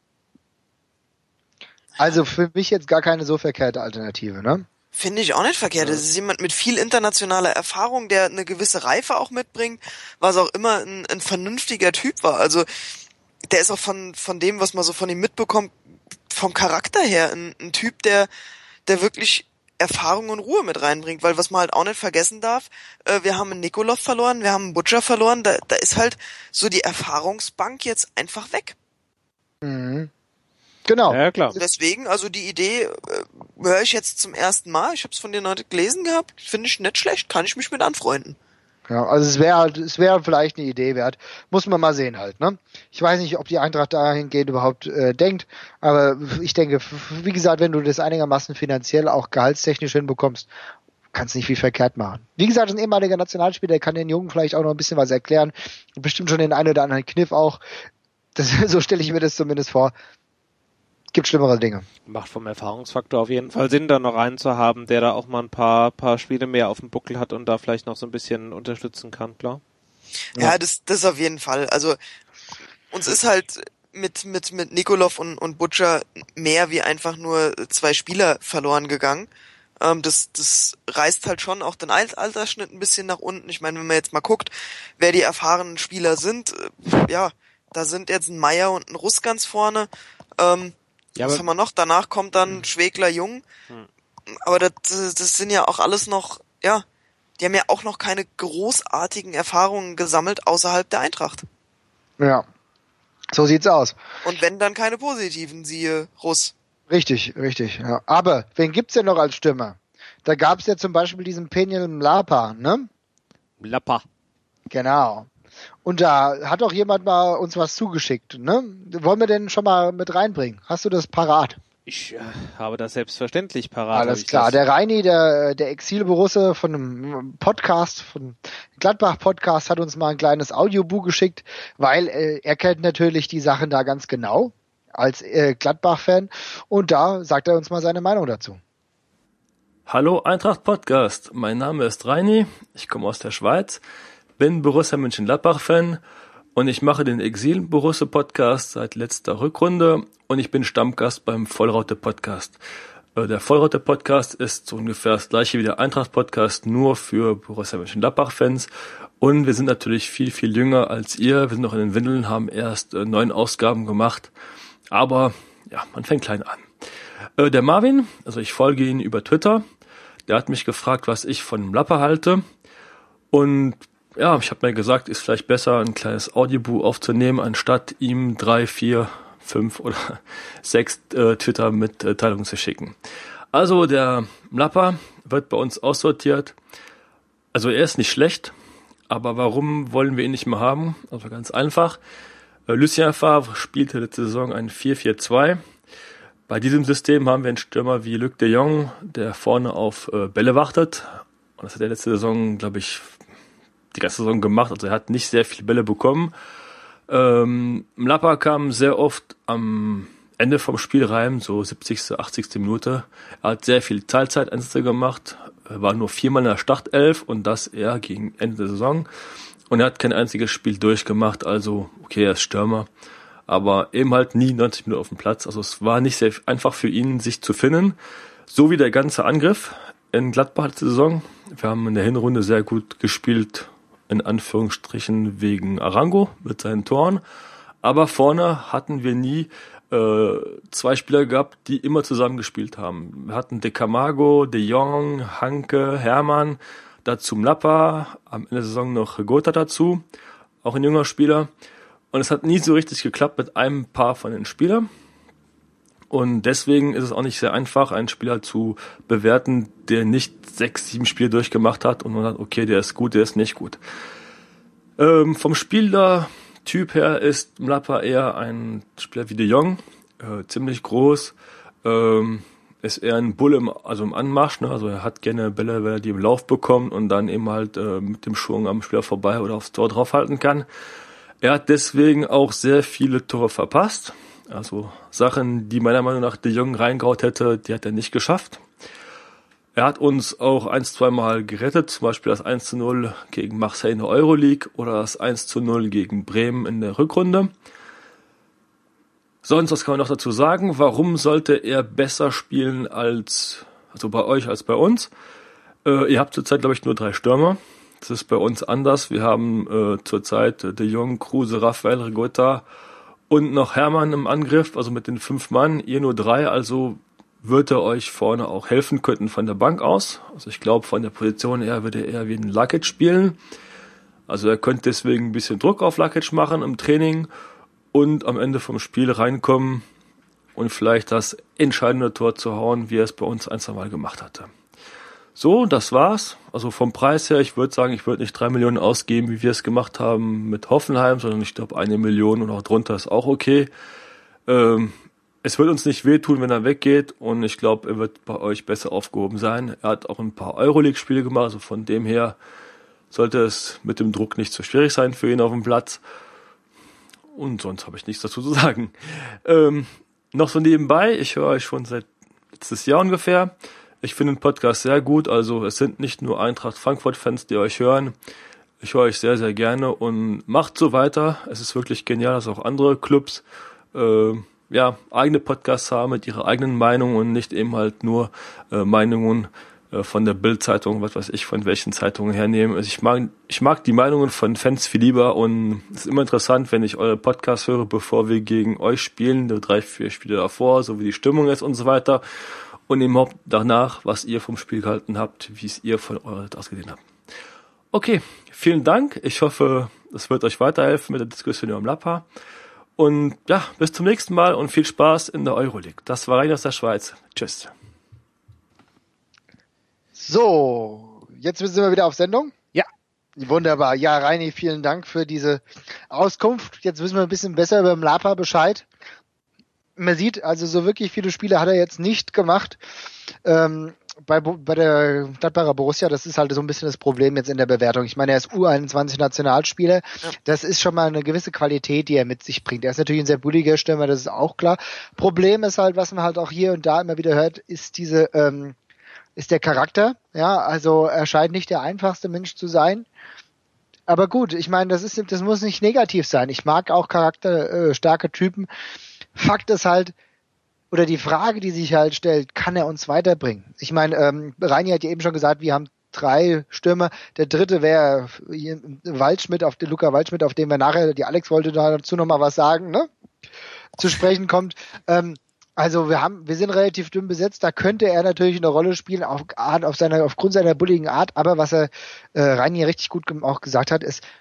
Also für mich jetzt gar keine so verkehrte Alternative, ne? Finde ich auch nicht verkehrt. Das ist jemand mit viel internationaler Erfahrung, der eine gewisse Reife auch mitbringt, was auch immer ein, ein vernünftiger Typ war. Also der ist auch von von dem, was man so von ihm mitbekommt, vom Charakter her ein, ein Typ, der der wirklich Erfahrung und Ruhe mit reinbringt. Weil was man halt auch nicht vergessen darf, äh, wir haben einen Nikolov verloren, wir haben einen Butcher verloren, da, da ist halt so die Erfahrungsbank jetzt einfach weg. Mhm. Genau. Ja, klar. Deswegen, also die Idee äh, höre ich jetzt zum ersten Mal. Ich habe es von dir heute gelesen gehabt. Finde ich nicht schlecht. Kann ich mich mit anfreunden. Ja, also es wäre halt, es wäre vielleicht eine Idee wert. Muss man mal sehen halt, ne? Ich weiß nicht, ob die Eintracht dahingehend überhaupt äh, denkt, aber ich denke, wie gesagt, wenn du das einigermaßen finanziell auch gehaltstechnisch hinbekommst, kannst nicht viel verkehrt machen. Wie gesagt, ein ehemaliger Nationalspieler kann den Jungen vielleicht auch noch ein bisschen was erklären. Bestimmt schon den einen oder anderen Kniff auch. Das, so stelle ich mir das zumindest vor. Gibt schlimmere Dinge. Macht vom Erfahrungsfaktor auf jeden Fall Sinn, da noch einen zu haben, der da auch mal ein paar, paar Spiele mehr auf dem Buckel hat und da vielleicht noch so ein bisschen unterstützen kann, klar. Ja, das, das auf jeden Fall. Also uns ist halt mit mit mit Nikolov und und Butcher mehr wie einfach nur zwei Spieler verloren gegangen. Ähm, das das reißt halt schon auch den Al- Altersschnitt ein bisschen nach unten. Ich meine, wenn man jetzt mal guckt, wer die erfahrenen Spieler sind, äh, ja, da sind jetzt ein Meier und ein Russ ganz vorne. Ähm, Ja, Was aber- haben wir noch? Danach kommt dann Schwegler Jung. Hm. Aber das, das sind ja auch alles noch, ja, die haben ja auch noch keine großartigen Erfahrungen gesammelt außerhalb der Eintracht. Ja. So sieht's aus. Und wenn, dann keine positiven, siehe Russ. Richtig, richtig. Ja. Aber wen gibt's denn noch als Stürmer? Da gab's ja zum Beispiel diesen Peniel Mlapa, ne? Mlapa. Genau. Und da hat auch jemand mal uns was zugeschickt, ne? Wollen wir den schon mal mit reinbringen? Hast du das parat? Ich äh, habe das selbstverständlich parat. Alles klar. Der Reini, der, der Exil-Borusse von einem Podcast, von Gladbach-Podcast, hat uns mal ein kleines Audiobuch geschickt, weil äh, er kennt natürlich die Sachen da ganz genau als äh, Gladbach-Fan. Und da sagt er uns mal seine Meinung dazu. Hallo Eintracht Podcast, mein Name ist Reini, ich komme aus der Schweiz, bin Borussia Mönchengladbach-Fan und ich mache den Exil-Borusse-Podcast seit letzter Rückrunde und ich bin Stammgast beim Vollraute-Podcast. Der Vollraute-Podcast ist so ungefähr das gleiche wie der Eintracht-Podcast, nur für Borussia Mönchengladbach-Fans und wir sind natürlich viel, viel jünger als ihr, wir sind noch in den Windeln, haben erst neun Ausgaben gemacht, aber ja, man fängt klein an. Der Marvin, also ich folge ihn über Twitter, der hat mich gefragt, was ich von Mlapa halte und ja, ich habe mir gesagt, ist vielleicht besser, ein kleines Audiobuch aufzunehmen, anstatt ihm drei, vier, fünf oder sechs äh, Twitter-Mitteilungen zu schicken. Also der Mlapa wird bei uns aussortiert, also er ist nicht schlecht, aber warum wollen wir ihn nicht mehr haben? Also ganz einfach, äh, Lucien Favre spielte letzte Saison ein vier vier zwei. Bei diesem System haben wir einen Stürmer wie Luc de Jong, der vorne auf äh, Bälle wartet. Und das hat er letzte Saison, glaube ich, die ganze Saison gemacht. Also er hat nicht sehr viele Bälle bekommen. Ähm, Mlapa kam sehr oft am Ende vom Spiel rein, so siebzigste, achtzigste Minute. Er hat sehr viel Teilzeiteinsätze gemacht, er war nur viermal in der Startelf und das eher gegen Ende der Saison. Und er hat kein einziges Spiel durchgemacht, also okay, er ist Stürmer. Aber eben halt nie neunzig Minuten auf dem Platz. Also es war nicht sehr einfach für ihn, sich zu finden. So wie der ganze Angriff in Gladbach letzte Saison. Wir haben in der Hinrunde sehr gut gespielt, in Anführungsstrichen wegen Arango mit seinen Toren. Aber vorne hatten wir nie äh, zwei Spieler gehabt, die immer zusammen gespielt haben. Wir hatten De Camargo, De Jong, Hanke, Hermann, dazu Mlapa, am Ende der Saison noch Gotha dazu, auch ein junger Spieler. Und es hat nie so richtig geklappt mit einem Paar von den Spielern. Und deswegen ist es auch nicht sehr einfach, einen Spieler zu bewerten, der nicht sechs, sieben Spiele durchgemacht hat und man sagt, okay, der ist gut, der ist nicht gut. Ähm, vom Spielertyp her ist Mlapa eher ein Spieler wie De Jong, äh, ziemlich groß, ähm, ist eher ein Bull im, also im Anmarsch, ne? Also er hat gerne Bälle, wenn er die im Lauf bekommt und dann eben halt äh, mit dem Schwung am Spieler vorbei oder aufs Tor draufhalten kann. Er hat deswegen auch sehr viele Tore verpasst. Also Sachen, die meiner Meinung nach De Jong reingehaut hätte, die hat er nicht geschafft. Er hat uns auch ein, zwei Mal gerettet, zum Beispiel das eins zu null gegen Marseille in der Euroleague oder das eins zu null gegen Bremen in der Rückrunde. Sonst, was kann man noch dazu sagen? Warum sollte er besser spielen als, also bei euch als bei uns? Äh, ihr habt zurzeit, glaube ich, nur drei Stürmer. Das ist bei uns anders. Wir haben äh, zurzeit De Jong, Kruse, Raphael, Gotha und noch Hermann im Angriff, also mit den fünf Mann, ihr nur drei, also wird er euch vorne auch helfen könnten von der Bank aus. Also ich glaube, von der Position her würde er eher wie ein Lakic spielen. Also er könnte deswegen ein bisschen Druck auf Lakic machen im Training und am Ende vom Spiel reinkommen und vielleicht das entscheidende Tor zu hauen, wie er es bei uns ein, zwei Mal gemacht hatte. So, das war's. Also vom Preis her, ich würde sagen, ich würde nicht drei Millionen ausgeben, wie wir es gemacht haben mit Hoffenheim, sondern ich glaube eine Million und auch drunter ist auch okay. Ähm, es wird uns nicht wehtun, wenn er weggeht und ich glaube, er wird bei euch besser aufgehoben sein. Er hat auch ein paar Euroleague-Spiele gemacht, also von dem her sollte es mit dem Druck nicht so schwierig sein für ihn auf dem Platz. Und sonst habe ich nichts dazu zu sagen. Ähm, noch so nebenbei, ich höre euch schon seit letztes Jahr ungefähr. Ich finde den Podcast sehr gut, also es sind nicht nur Eintracht Frankfurt-Fans, die euch hören. Ich höre euch sehr, sehr gerne und macht so weiter. Es ist wirklich genial, dass auch andere Clubs äh, ja eigene Podcasts haben mit ihrer eigenen Meinung und nicht eben halt nur äh, Meinungen äh, von der Bild-Zeitung, was weiß ich, von welchen Zeitungen hernehmen. Also ich mag, ich mag die Meinungen von Fans viel lieber und es ist immer interessant, wenn ich eure Podcasts höre, bevor wir gegen euch spielen, drei, vier Spiele davor, so wie die Stimmung ist und so weiter. Und eben auch danach, was ihr vom Spiel gehalten habt, wie es ihr von eurer Seite ausgesehen habt. Okay, vielen Dank. Ich hoffe, es wird euch weiterhelfen mit der Diskussion über Mlapa. Und ja, bis zum nächsten Mal und viel Spaß in der Euroleague. Das war Reini aus der Schweiz. Tschüss. So, jetzt sind wir wieder auf Sendung. Ja. Wunderbar. Ja, Reini, vielen Dank für diese Auskunft. Jetzt wissen wir ein bisschen besser über Mlapa Bescheid. Man sieht, also so wirklich viele Spiele hat er jetzt nicht gemacht. Ähm, bei, bei der Gladbacher Borussia, das ist halt so ein bisschen das Problem jetzt in der Bewertung. Ich meine, er ist U einundzwanzig Nationalspieler. Ja. Das ist schon mal eine gewisse Qualität, die er mit sich bringt. Er ist natürlich ein sehr bulliger Stürmer, das ist auch klar. Problem ist halt, was man halt auch hier und da immer wieder hört, ist diese, ähm, ist der Charakter. Ja, also er scheint nicht der einfachste Mensch zu sein. Aber gut, ich meine, das ist, das muss nicht negativ sein. Ich mag auch charakterstarke äh, Typen. Fakt ist halt, oder die Frage, die sich halt stellt, kann er uns weiterbringen? Ich meine, ähm, Reini hat ja eben schon gesagt, wir haben drei Stürmer. Der dritte wäre Waldschmidt, auf den Luca Waldschmidt, auf den wir nachher, die Alex wollte dazu nochmal was sagen, ne? Zu sprechen kommt. Ähm, also wir haben, wir sind relativ dünn besetzt, da könnte er natürlich eine Rolle spielen, auf, auf seiner, aufgrund seiner bulligen Art, aber was er äh, Reini richtig gut auch gesagt hat, ist,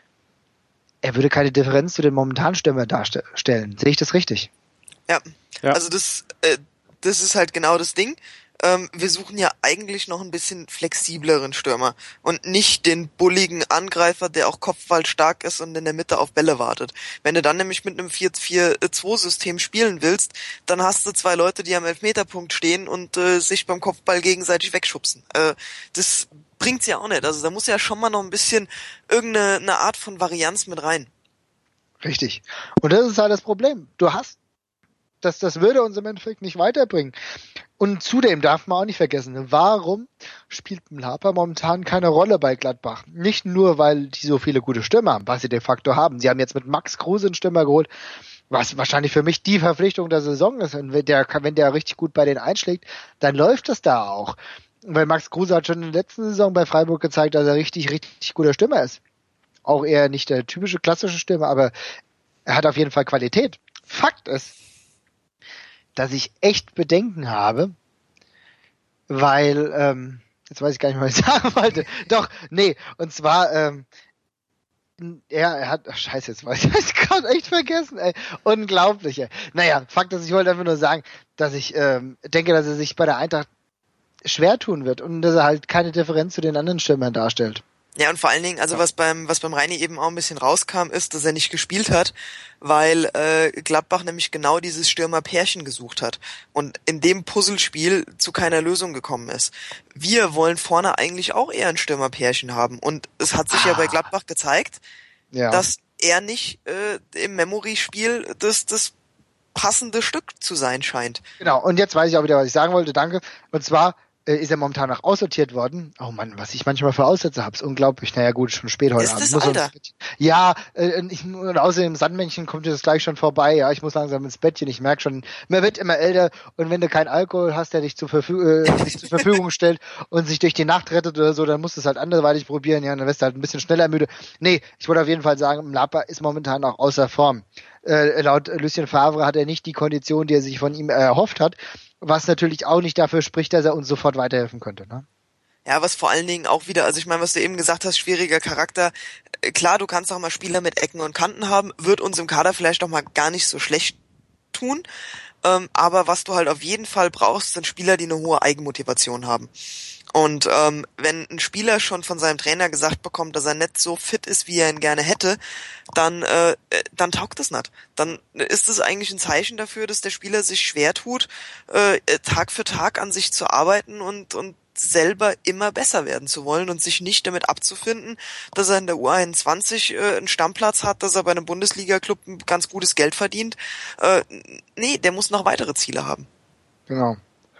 er würde keine Differenz zu den momentanen Stürmern darstellen. Sehe ich das richtig? Ja, ja. also das, äh, das ist halt genau das Ding. Ähm, wir suchen ja eigentlich noch ein bisschen flexibleren Stürmer und nicht den bulligen Angreifer, der auch kopfballstark ist und in der Mitte auf Bälle wartet. Wenn du dann nämlich mit einem vier vier zwei System spielen willst, dann hast du zwei Leute, die am Elfmeterpunkt stehen und äh, sich beim Kopfball gegenseitig wegschubsen. Äh, das bringt's ja auch nicht. Also da muss ja schon mal noch ein bisschen irgendeine eine Art von Varianz mit rein. Richtig. Und das ist halt das Problem. Du hast Das, das würde uns im Endeffekt nicht weiterbringen. Und zudem darf man auch nicht vergessen, warum spielt Mlapa momentan keine Rolle bei Gladbach? Nicht nur, weil die so viele gute Stürmer haben, was sie de facto haben. Sie haben jetzt mit Max Kruse einen Stürmer geholt, was wahrscheinlich für mich die Verpflichtung der Saison ist. Und wenn der, wenn der richtig gut bei denen einschlägt, dann läuft das da auch. Weil Max Kruse hat schon in der letzten Saison bei Freiburg gezeigt, dass er richtig, richtig guter Stürmer ist. Auch eher nicht der typische klassische Stürmer, aber er hat auf jeden Fall Qualität. Fakt ist, dass ich echt Bedenken habe, weil, ähm, jetzt weiß ich gar nicht mehr, was ich sagen wollte. Doch, nee, und zwar, ähm, er, er hat, ach scheiße, jetzt weiß ich, ich gerade echt vergessen, ey. Unglaublich, ey. Naja, Fakt ist, ich wollte einfach nur sagen, dass ich ähm, denke, dass er sich bei der Eintracht schwer tun wird und dass er halt keine Differenz zu den anderen Stürmern darstellt. Ja, und vor allen Dingen, also was beim was beim Reini eben auch ein bisschen rauskam, ist, dass er nicht gespielt hat, weil äh, Gladbach nämlich genau dieses Stürmer-Pärchen gesucht hat und in dem Puzzlespiel zu keiner Lösung gekommen ist. Wir wollen vorne eigentlich auch eher ein Stürmer-Pärchen haben und es hat sich ah. ja bei Gladbach gezeigt, ja. dass er nicht äh, im Memory-Spiel das das passende Stück zu sein scheint. Genau, und jetzt weiß ich auch wieder, was ich sagen wollte, danke. Und zwar ist er momentan auch aussortiert worden. Oh Mann, was ich manchmal für Aussätze habe, ist unglaublich. Naja gut, schon spät heute ist Abend. Das, muss Alter? Ja, äh, ich, und außerdem Sandmännchen kommt jetzt gleich schon vorbei. Ja, ich muss langsam ins Bettchen. Ich merke schon, man wird immer älter und wenn du keinen Alkohol hast, der dich zur, Verfü- äh, dich zur Verfügung stellt und sich durch die Nacht rettet oder so, dann musst du es halt anderweitig probieren. Ja, dann wirst du halt ein bisschen schneller müde. Nee, ich wollte auf jeden Fall sagen, Mlapa ist momentan auch außer Form. Äh, laut Lucien Favre hat er nicht die Kondition, die er sich von ihm erhofft hat. Was natürlich auch nicht dafür spricht, dass er uns sofort weiterhelfen könnte, ne? Ja, was vor allen Dingen auch wieder, also ich meine, was du eben gesagt hast, schwieriger Charakter. Klar, du kannst auch mal Spieler mit Ecken und Kanten haben, wird uns im Kader vielleicht auch mal gar nicht so schlecht tun. Ähm, aber was du halt auf jeden Fall brauchst, sind Spieler, die eine hohe Eigenmotivation haben. Und ähm, wenn ein Spieler schon von seinem Trainer gesagt bekommt, dass er nicht so fit ist, wie er ihn gerne hätte, dann äh, dann taugt es nicht. Dann ist es eigentlich ein Zeichen dafür, dass der Spieler sich schwer tut, äh, Tag für Tag an sich zu arbeiten und und selber immer besser werden zu wollen und sich nicht damit abzufinden, dass er in der U einundzwanzig äh, einen Stammplatz hat, dass er bei einem Bundesliga-Club ein ganz gutes Geld verdient. Äh, nee, der muss noch weitere Ziele haben. Genau.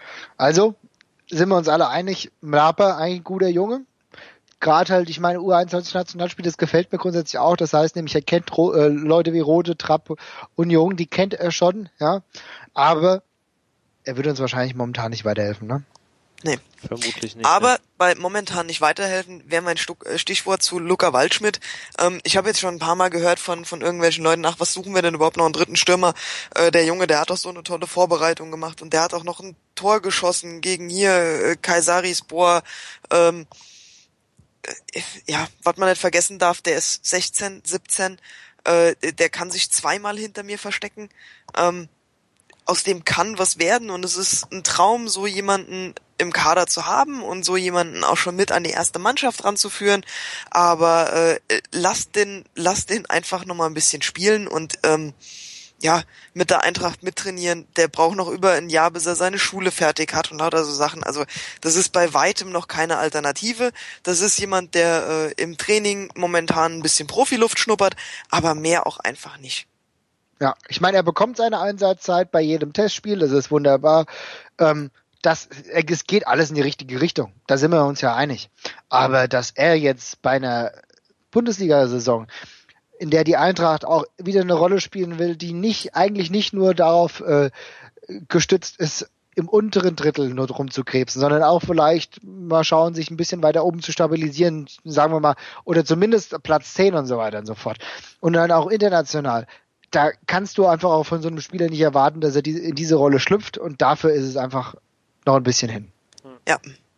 Also sind wir uns alle einig, Mlapa, ein guter Junge. Gerade halt, ich meine, U einundzwanzig Nationalspiel, das gefällt mir grundsätzlich auch. Das heißt nämlich, er kennt Ro- äh, Leute wie Rode, Trapp, Union, die kennt er schon, ja. Aber er würde uns wahrscheinlich momentan nicht weiterhelfen, ne? Nee. Vermutlich nicht. Aber ne? bei momentan nicht weiterhelfen wäre mein Stichwort zu Luca Waldschmidt. Ähm, ich habe jetzt schon ein paar Mal gehört von von irgendwelchen Leuten, ach, was suchen wir denn überhaupt noch einen dritten Stürmer? Äh, der Junge, der hat doch so eine tolle Vorbereitung gemacht und der hat auch noch ein Tor geschossen gegen hier äh, Kayserispor. Ähm, äh, ja, was man nicht vergessen darf, der ist sechzehn, siebzehn. äh, der kann sich zweimal hinter mir verstecken. Ähm, aus dem kann was werden und es ist ein Traum, so jemanden im Kader zu haben und so jemanden auch schon mit an die erste Mannschaft ranzuführen, aber äh, lasst den, lasst den einfach nochmal ein bisschen spielen und ähm, ja, mit der Eintracht mittrainieren, der braucht noch über ein Jahr, bis er seine Schule fertig hat und lauter so Sachen. Also das ist bei weitem noch keine Alternative. Das ist jemand, der äh, im Training momentan ein bisschen Profiluft schnuppert, aber mehr auch einfach nicht. Ja, ich meine, er bekommt seine Einsatzzeit bei jedem Testspiel, das ist wunderbar. Ähm, das, es geht alles in die richtige Richtung, da sind wir uns ja einig. Aber dass er jetzt bei einer Bundesliga-Saison, in der die Eintracht auch wieder eine Rolle spielen will, die nicht eigentlich nicht nur darauf äh, gestützt ist, im unteren Drittel nur drum zu krebsen, sondern auch vielleicht mal schauen, sich ein bisschen weiter oben zu stabilisieren, sagen wir mal, oder zumindest Platz zehn und so weiter und so fort. Und dann auch international. Da kannst du einfach auch von so einem Spieler nicht erwarten, dass er die, in diese Rolle schlüpft und dafür ist es einfach noch ein bisschen hin. Ja.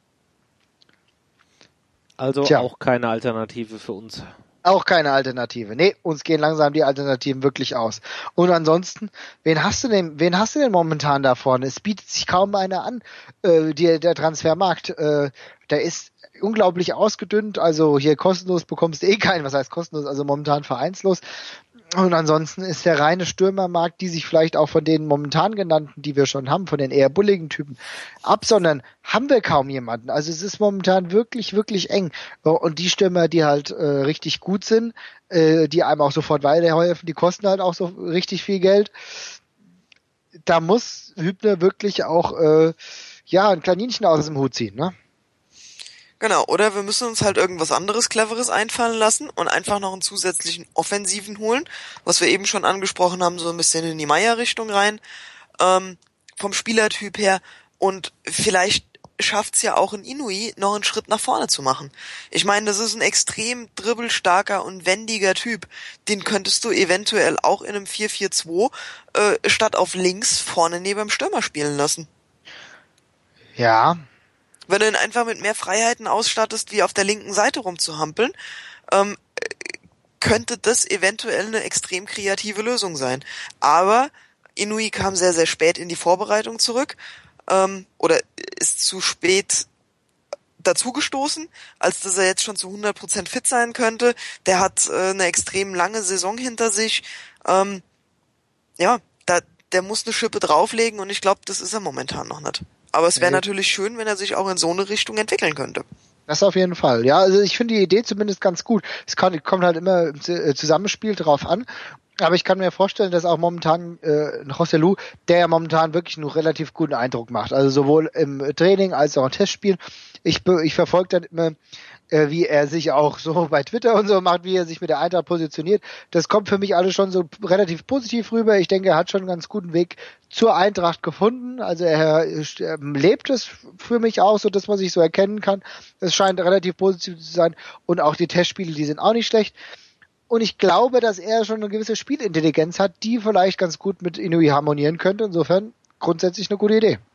Also Tja. auch keine Alternative für uns. Auch keine Alternative. Nee, uns gehen langsam die Alternativen wirklich aus. Und ansonsten, wen hast du denn, wen hast du denn momentan da vorne? Es bietet sich kaum einer an, äh, die, der Transfermarkt, äh, der ist unglaublich ausgedünnt, also hier kostenlos bekommst du eh keinen, was heißt kostenlos, also momentan vereinslos. Und ansonsten ist der reine Stürmermarkt, die sich vielleicht auch von den momentan genannten, die wir schon haben, von den eher bulligen Typen absondern, haben wir kaum jemanden. Also es ist momentan wirklich, wirklich eng. Und die Stürmer, die halt äh, richtig gut sind, äh, die einem auch sofort weiterhelfen, die kosten halt auch so richtig viel Geld. Da muss Hübner wirklich auch äh, ja ein Kaninchen aus dem Hut ziehen, ne? Genau, oder wir müssen uns halt irgendwas anderes Cleveres einfallen lassen und einfach noch einen zusätzlichen Offensiven holen, was wir eben schon angesprochen haben, so ein bisschen in die Meier-Richtung rein, ähm, vom Spielertyp her. Und vielleicht schafft's ja auch in Inui noch einen Schritt nach vorne zu machen. Ich meine, das ist ein extrem dribbelstarker und wendiger Typ. Den könntest du eventuell auch in einem vier vier zwei äh, statt auf links vorne neben dem Stürmer spielen lassen. Ja. Wenn du ihn einfach mit mehr Freiheiten ausstattest, wie auf der linken Seite rumzuhampeln, ähm, könnte das eventuell eine extrem kreative Lösung sein. Aber Inui kam sehr, sehr spät in die Vorbereitung zurück, ähm, oder ist zu spät dazugestoßen, als dass er jetzt schon zu hundert Prozent fit sein könnte. Der hat äh, eine extrem lange Saison hinter sich. Ähm, ja, da, der muss eine Schippe drauflegen und ich glaube, das ist er momentan noch nicht. Aber es wäre Nee. natürlich schön, wenn er sich auch in so eine Richtung entwickeln könnte. Das auf jeden Fall. Ja, also ich finde die Idee zumindest ganz gut. Es kann, kommt halt immer im Z- Zusammenspiel drauf an. Aber ich kann mir vorstellen, dass auch momentan äh, José Lu, der ja momentan wirklich einen relativ guten Eindruck macht. Also sowohl im Training als auch im Testspiel. Ich, be- ich verfolge dann immer, äh, wie er sich auch so bei Twitter und so macht, wie er sich mit der Eintracht positioniert. Das kommt für mich alles schon so relativ positiv rüber. Ich denke, er hat schon einen ganz guten Weg zur Eintracht gefunden. Also er, er lebt es für mich auch so, dass man sich so erkennen kann. Es scheint relativ positiv zu sein. Und auch die Testspiele, die sind auch nicht schlecht. Und ich glaube, dass er schon eine gewisse Spielintelligenz hat, die vielleicht ganz gut mit Inui harmonieren könnte. Insofern grundsätzlich eine gute Idee.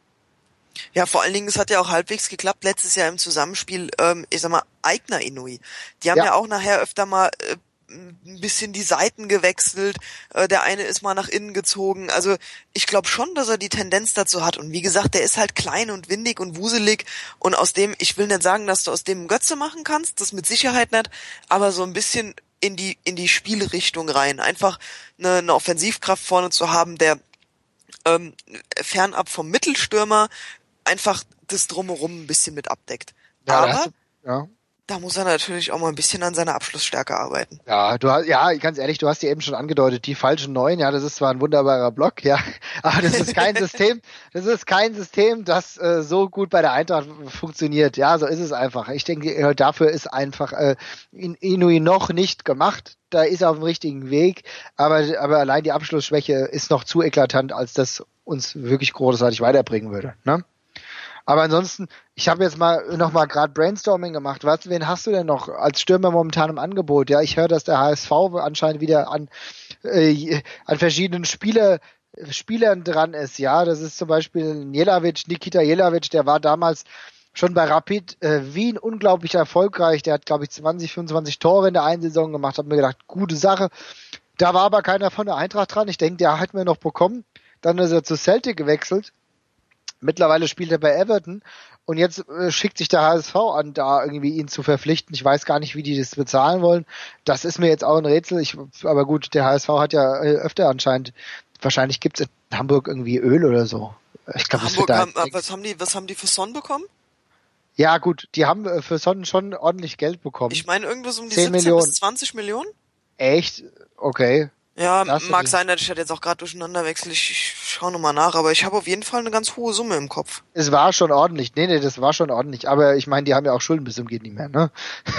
Ja, vor allen Dingen, es hat ja auch halbwegs geklappt letztes Jahr im Zusammenspiel, ähm, ich sag mal, Eigner Inui. Die haben ja, Ja. auch nachher öfter mal äh, ein bisschen die Seiten gewechselt, äh, der eine ist mal nach innen gezogen. Also ich glaube schon, dass er die Tendenz dazu hat. Und wie gesagt, der ist halt klein und windig und wuselig. Und aus dem, ich will nicht sagen, dass du aus dem Götze machen kannst, das mit Sicherheit nicht, aber so ein bisschen in die in die Spielrichtung rein. Einfach eine, eine Offensivkraft vorne zu haben, der ähm, fernab vom Mittelstürmer einfach das Drumherum ein bisschen mit abdeckt. Ja, da Aber hast du, ja. da muss er natürlich auch mal ein bisschen an seiner Abschlussstärke arbeiten. Ja, du hast, ja, ganz ehrlich, du hast ja eben schon angedeutet, die falschen Neun, ja, das ist zwar ein wunderbarer Block, ja, aber das ist kein System, das ist kein System, das äh, so gut bei der Eintracht funktioniert. Ja, so ist es einfach. Ich denke, äh, dafür ist einfach äh, in Inui noch nicht gemacht. Da ist er auf dem richtigen Weg, aber, aber allein die Abschlussschwäche ist noch zu eklatant, als das uns wirklich großartig weiterbringen würde, ne? Aber ansonsten, ich habe jetzt mal noch mal gerade Brainstorming gemacht. Was, wen hast du denn noch als Stürmer momentan im Angebot? Ja, ich höre, dass der H S V anscheinend wieder an äh, an verschiedenen Spieler, Spielern dran ist. Ja, das ist zum Beispiel Jelavic, Nikita Jelavic, der war damals schon bei Rapid äh, Wien unglaublich erfolgreich. Der hat, glaube ich, zwanzig, fünfundzwanzig Tore in der einen Saison gemacht. Hab mir gedacht, gute Sache. Da war aber keiner von der Eintracht dran. Ich denke, der hätten wir noch bekommen. Dann ist er zu Celtic gewechselt. Mittlerweile spielt er bei Everton. Und jetzt äh, schickt sich der H S V an, da irgendwie ihn zu verpflichten. Ich weiß gar nicht, wie die das bezahlen wollen. Das ist mir jetzt auch ein Rätsel. Ich, aber gut, der H S V hat ja äh, öfter anscheinend, wahrscheinlich gibt's in Hamburg irgendwie Öl oder so. Ich glaube, Hamburg haben, was haben die, was haben die für Son bekommen? Ja gut, die haben äh, für Son schon ordentlich Geld bekommen. Ich meine irgendwas um die zehn siebzehn Millionen. bis zwanzig Millionen? Echt? Okay. Ja, Das mag ist- sein, dass ich das jetzt auch gerade durcheinander wechsle. Ich, ich schaue nochmal nach, aber ich habe auf jeden Fall eine ganz hohe Summe im Kopf. Es war schon ordentlich. Nee, nee, das war schon ordentlich. Aber ich meine, die haben ja auch Schulden bis zum geht nicht mehr, ne?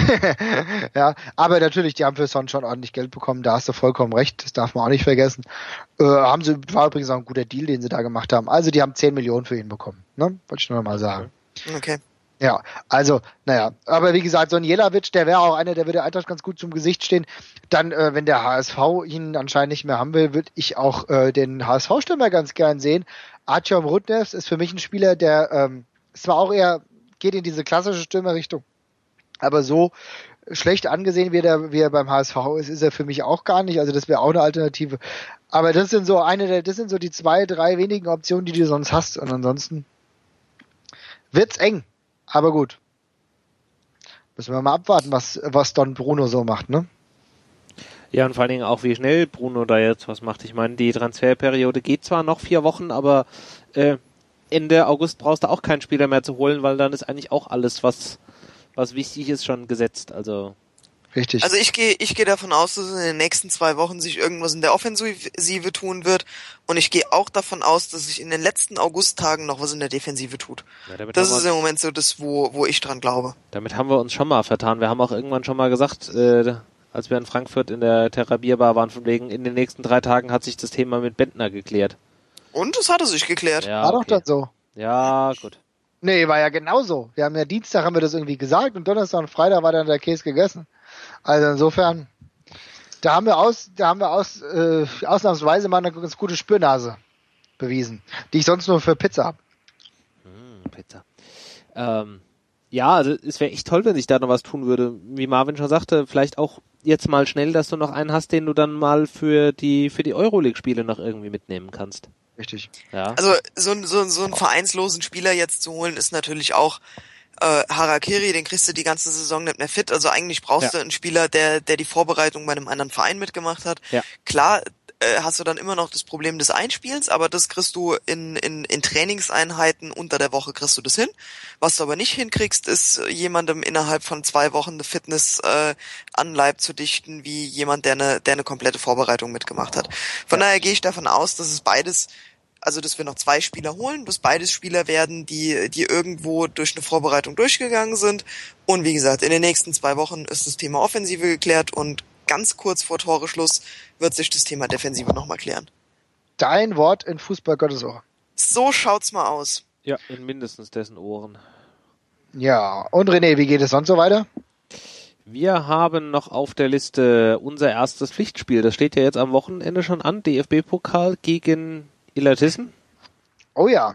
Ja, aber natürlich, die haben für Son schon ordentlich Geld bekommen. Da hast du vollkommen recht. Das darf man auch nicht vergessen. Äh, haben sie, war übrigens auch ein guter Deal, den sie da gemacht haben. Also, die haben zehn Millionen für ihn bekommen, ne? Wollte ich nur noch mal sagen. Okay. Ja, also, naja, aber wie gesagt, so ein Jelavic, der wäre auch einer, der würde Eintracht ganz gut zum Gesicht stehen. Dann, äh, wenn der H S V ihn anscheinend nicht mehr haben will, würde ich auch äh, den H S V-Stürmer ganz gern sehen. Artyom Rudnev ist für mich ein Spieler, der ähm, zwar auch eher geht in diese klassische Stürmerrichtung, aber so schlecht angesehen, wie er, wie er beim H S V ist, ist er für mich auch gar nicht. Also das wäre auch eine Alternative. Aber das sind so eine der, das sind so die zwei, drei wenigen Optionen, die du sonst hast. Und ansonsten wird's eng. Aber gut. Müssen wir mal abwarten, was, was Don Bruno so macht, ne? Ja, und vor allen Dingen auch, wie schnell Bruno da jetzt was macht. Ich meine, die Transferperiode geht zwar noch vier Wochen, aber äh, Ende August brauchst du auch keinen Spieler mehr zu holen, weil dann ist eigentlich auch alles, was was wichtig ist, schon gesetzt. Also Richtig. Also ich gehe ich gehe davon aus, dass in den nächsten zwei Wochen sich irgendwas in der Offensive tun wird und ich gehe auch davon aus, dass sich in den letzten Augusttagen noch was in der Defensive tut. ja, damit, Das haben ist wir, im Moment so das, wo wo ich dran glaube. damit haben wir uns schon mal vertan. Wir haben auch irgendwann schon mal gesagt, äh, als wir in Frankfurt in der Therapierbar waren, von wegen, in den nächsten drei Tagen hat sich das Thema mit Bentner geklärt. Und es hatte sich geklärt. Ja, war doch okay. dann so. Ja, gut. Nee, war ja genauso. Wir haben ja Dienstag haben wir das irgendwie gesagt und Donnerstag und Freitag war dann der Käse gegessen. Also insofern, da haben wir aus, da haben wir aus, äh, ausnahmsweise mal eine ganz gute Spürnase bewiesen, die ich sonst nur für Pizza habe. Hm, Pizza. Ähm, ja, also es wäre echt toll, wenn sich da noch was tun würde. Wie Marvin schon sagte, vielleicht auch jetzt mal schnell, dass du noch einen hast, den du dann mal für die für die Euroleague-Spiele noch irgendwie mitnehmen kannst. Richtig. Ja. Also so, ein- so, ein- so einen vereinslosen Spieler jetzt zu holen, ist natürlich auch äh, Harakiri, den kriegst du die ganze Saison nicht mehr fit. Also eigentlich brauchst Ja. du einen Spieler, der der die Vorbereitung bei einem anderen Verein mitgemacht hat. Ja. Klar äh, hast du dann immer noch das Problem des Einspielens, aber das kriegst du in, in, in Trainingseinheiten unter der Woche kriegst du das hin. Was du aber nicht hinkriegst, ist jemandem innerhalb von zwei Wochen eine Fitness äh, an Leib zu dichten, wie jemand, der eine, der eine komplette Vorbereitung mitgemacht hat. Von daher gehe ich davon aus, dass es beides, also dass wir noch zwei Spieler holen, dass beides Spieler werden, die die irgendwo durch eine Vorbereitung durchgegangen sind. Und wie gesagt, in den nächsten zwei Wochen ist das Thema Offensive geklärt und ganz kurz vor Toreschluss wird sich das Thema Defensive nochmal klären. Dein Wort in Fußball Gottes Ohr. So schaut's mal aus. Ja, in mindestens dessen Ohren. Ja, und René, wie geht es sonst so weiter? Wir haben noch auf der Liste unser erstes Pflichtspiel. Das steht ja jetzt am Wochenende schon an. D F B-Pokal gegen Illertissen. Oh ja.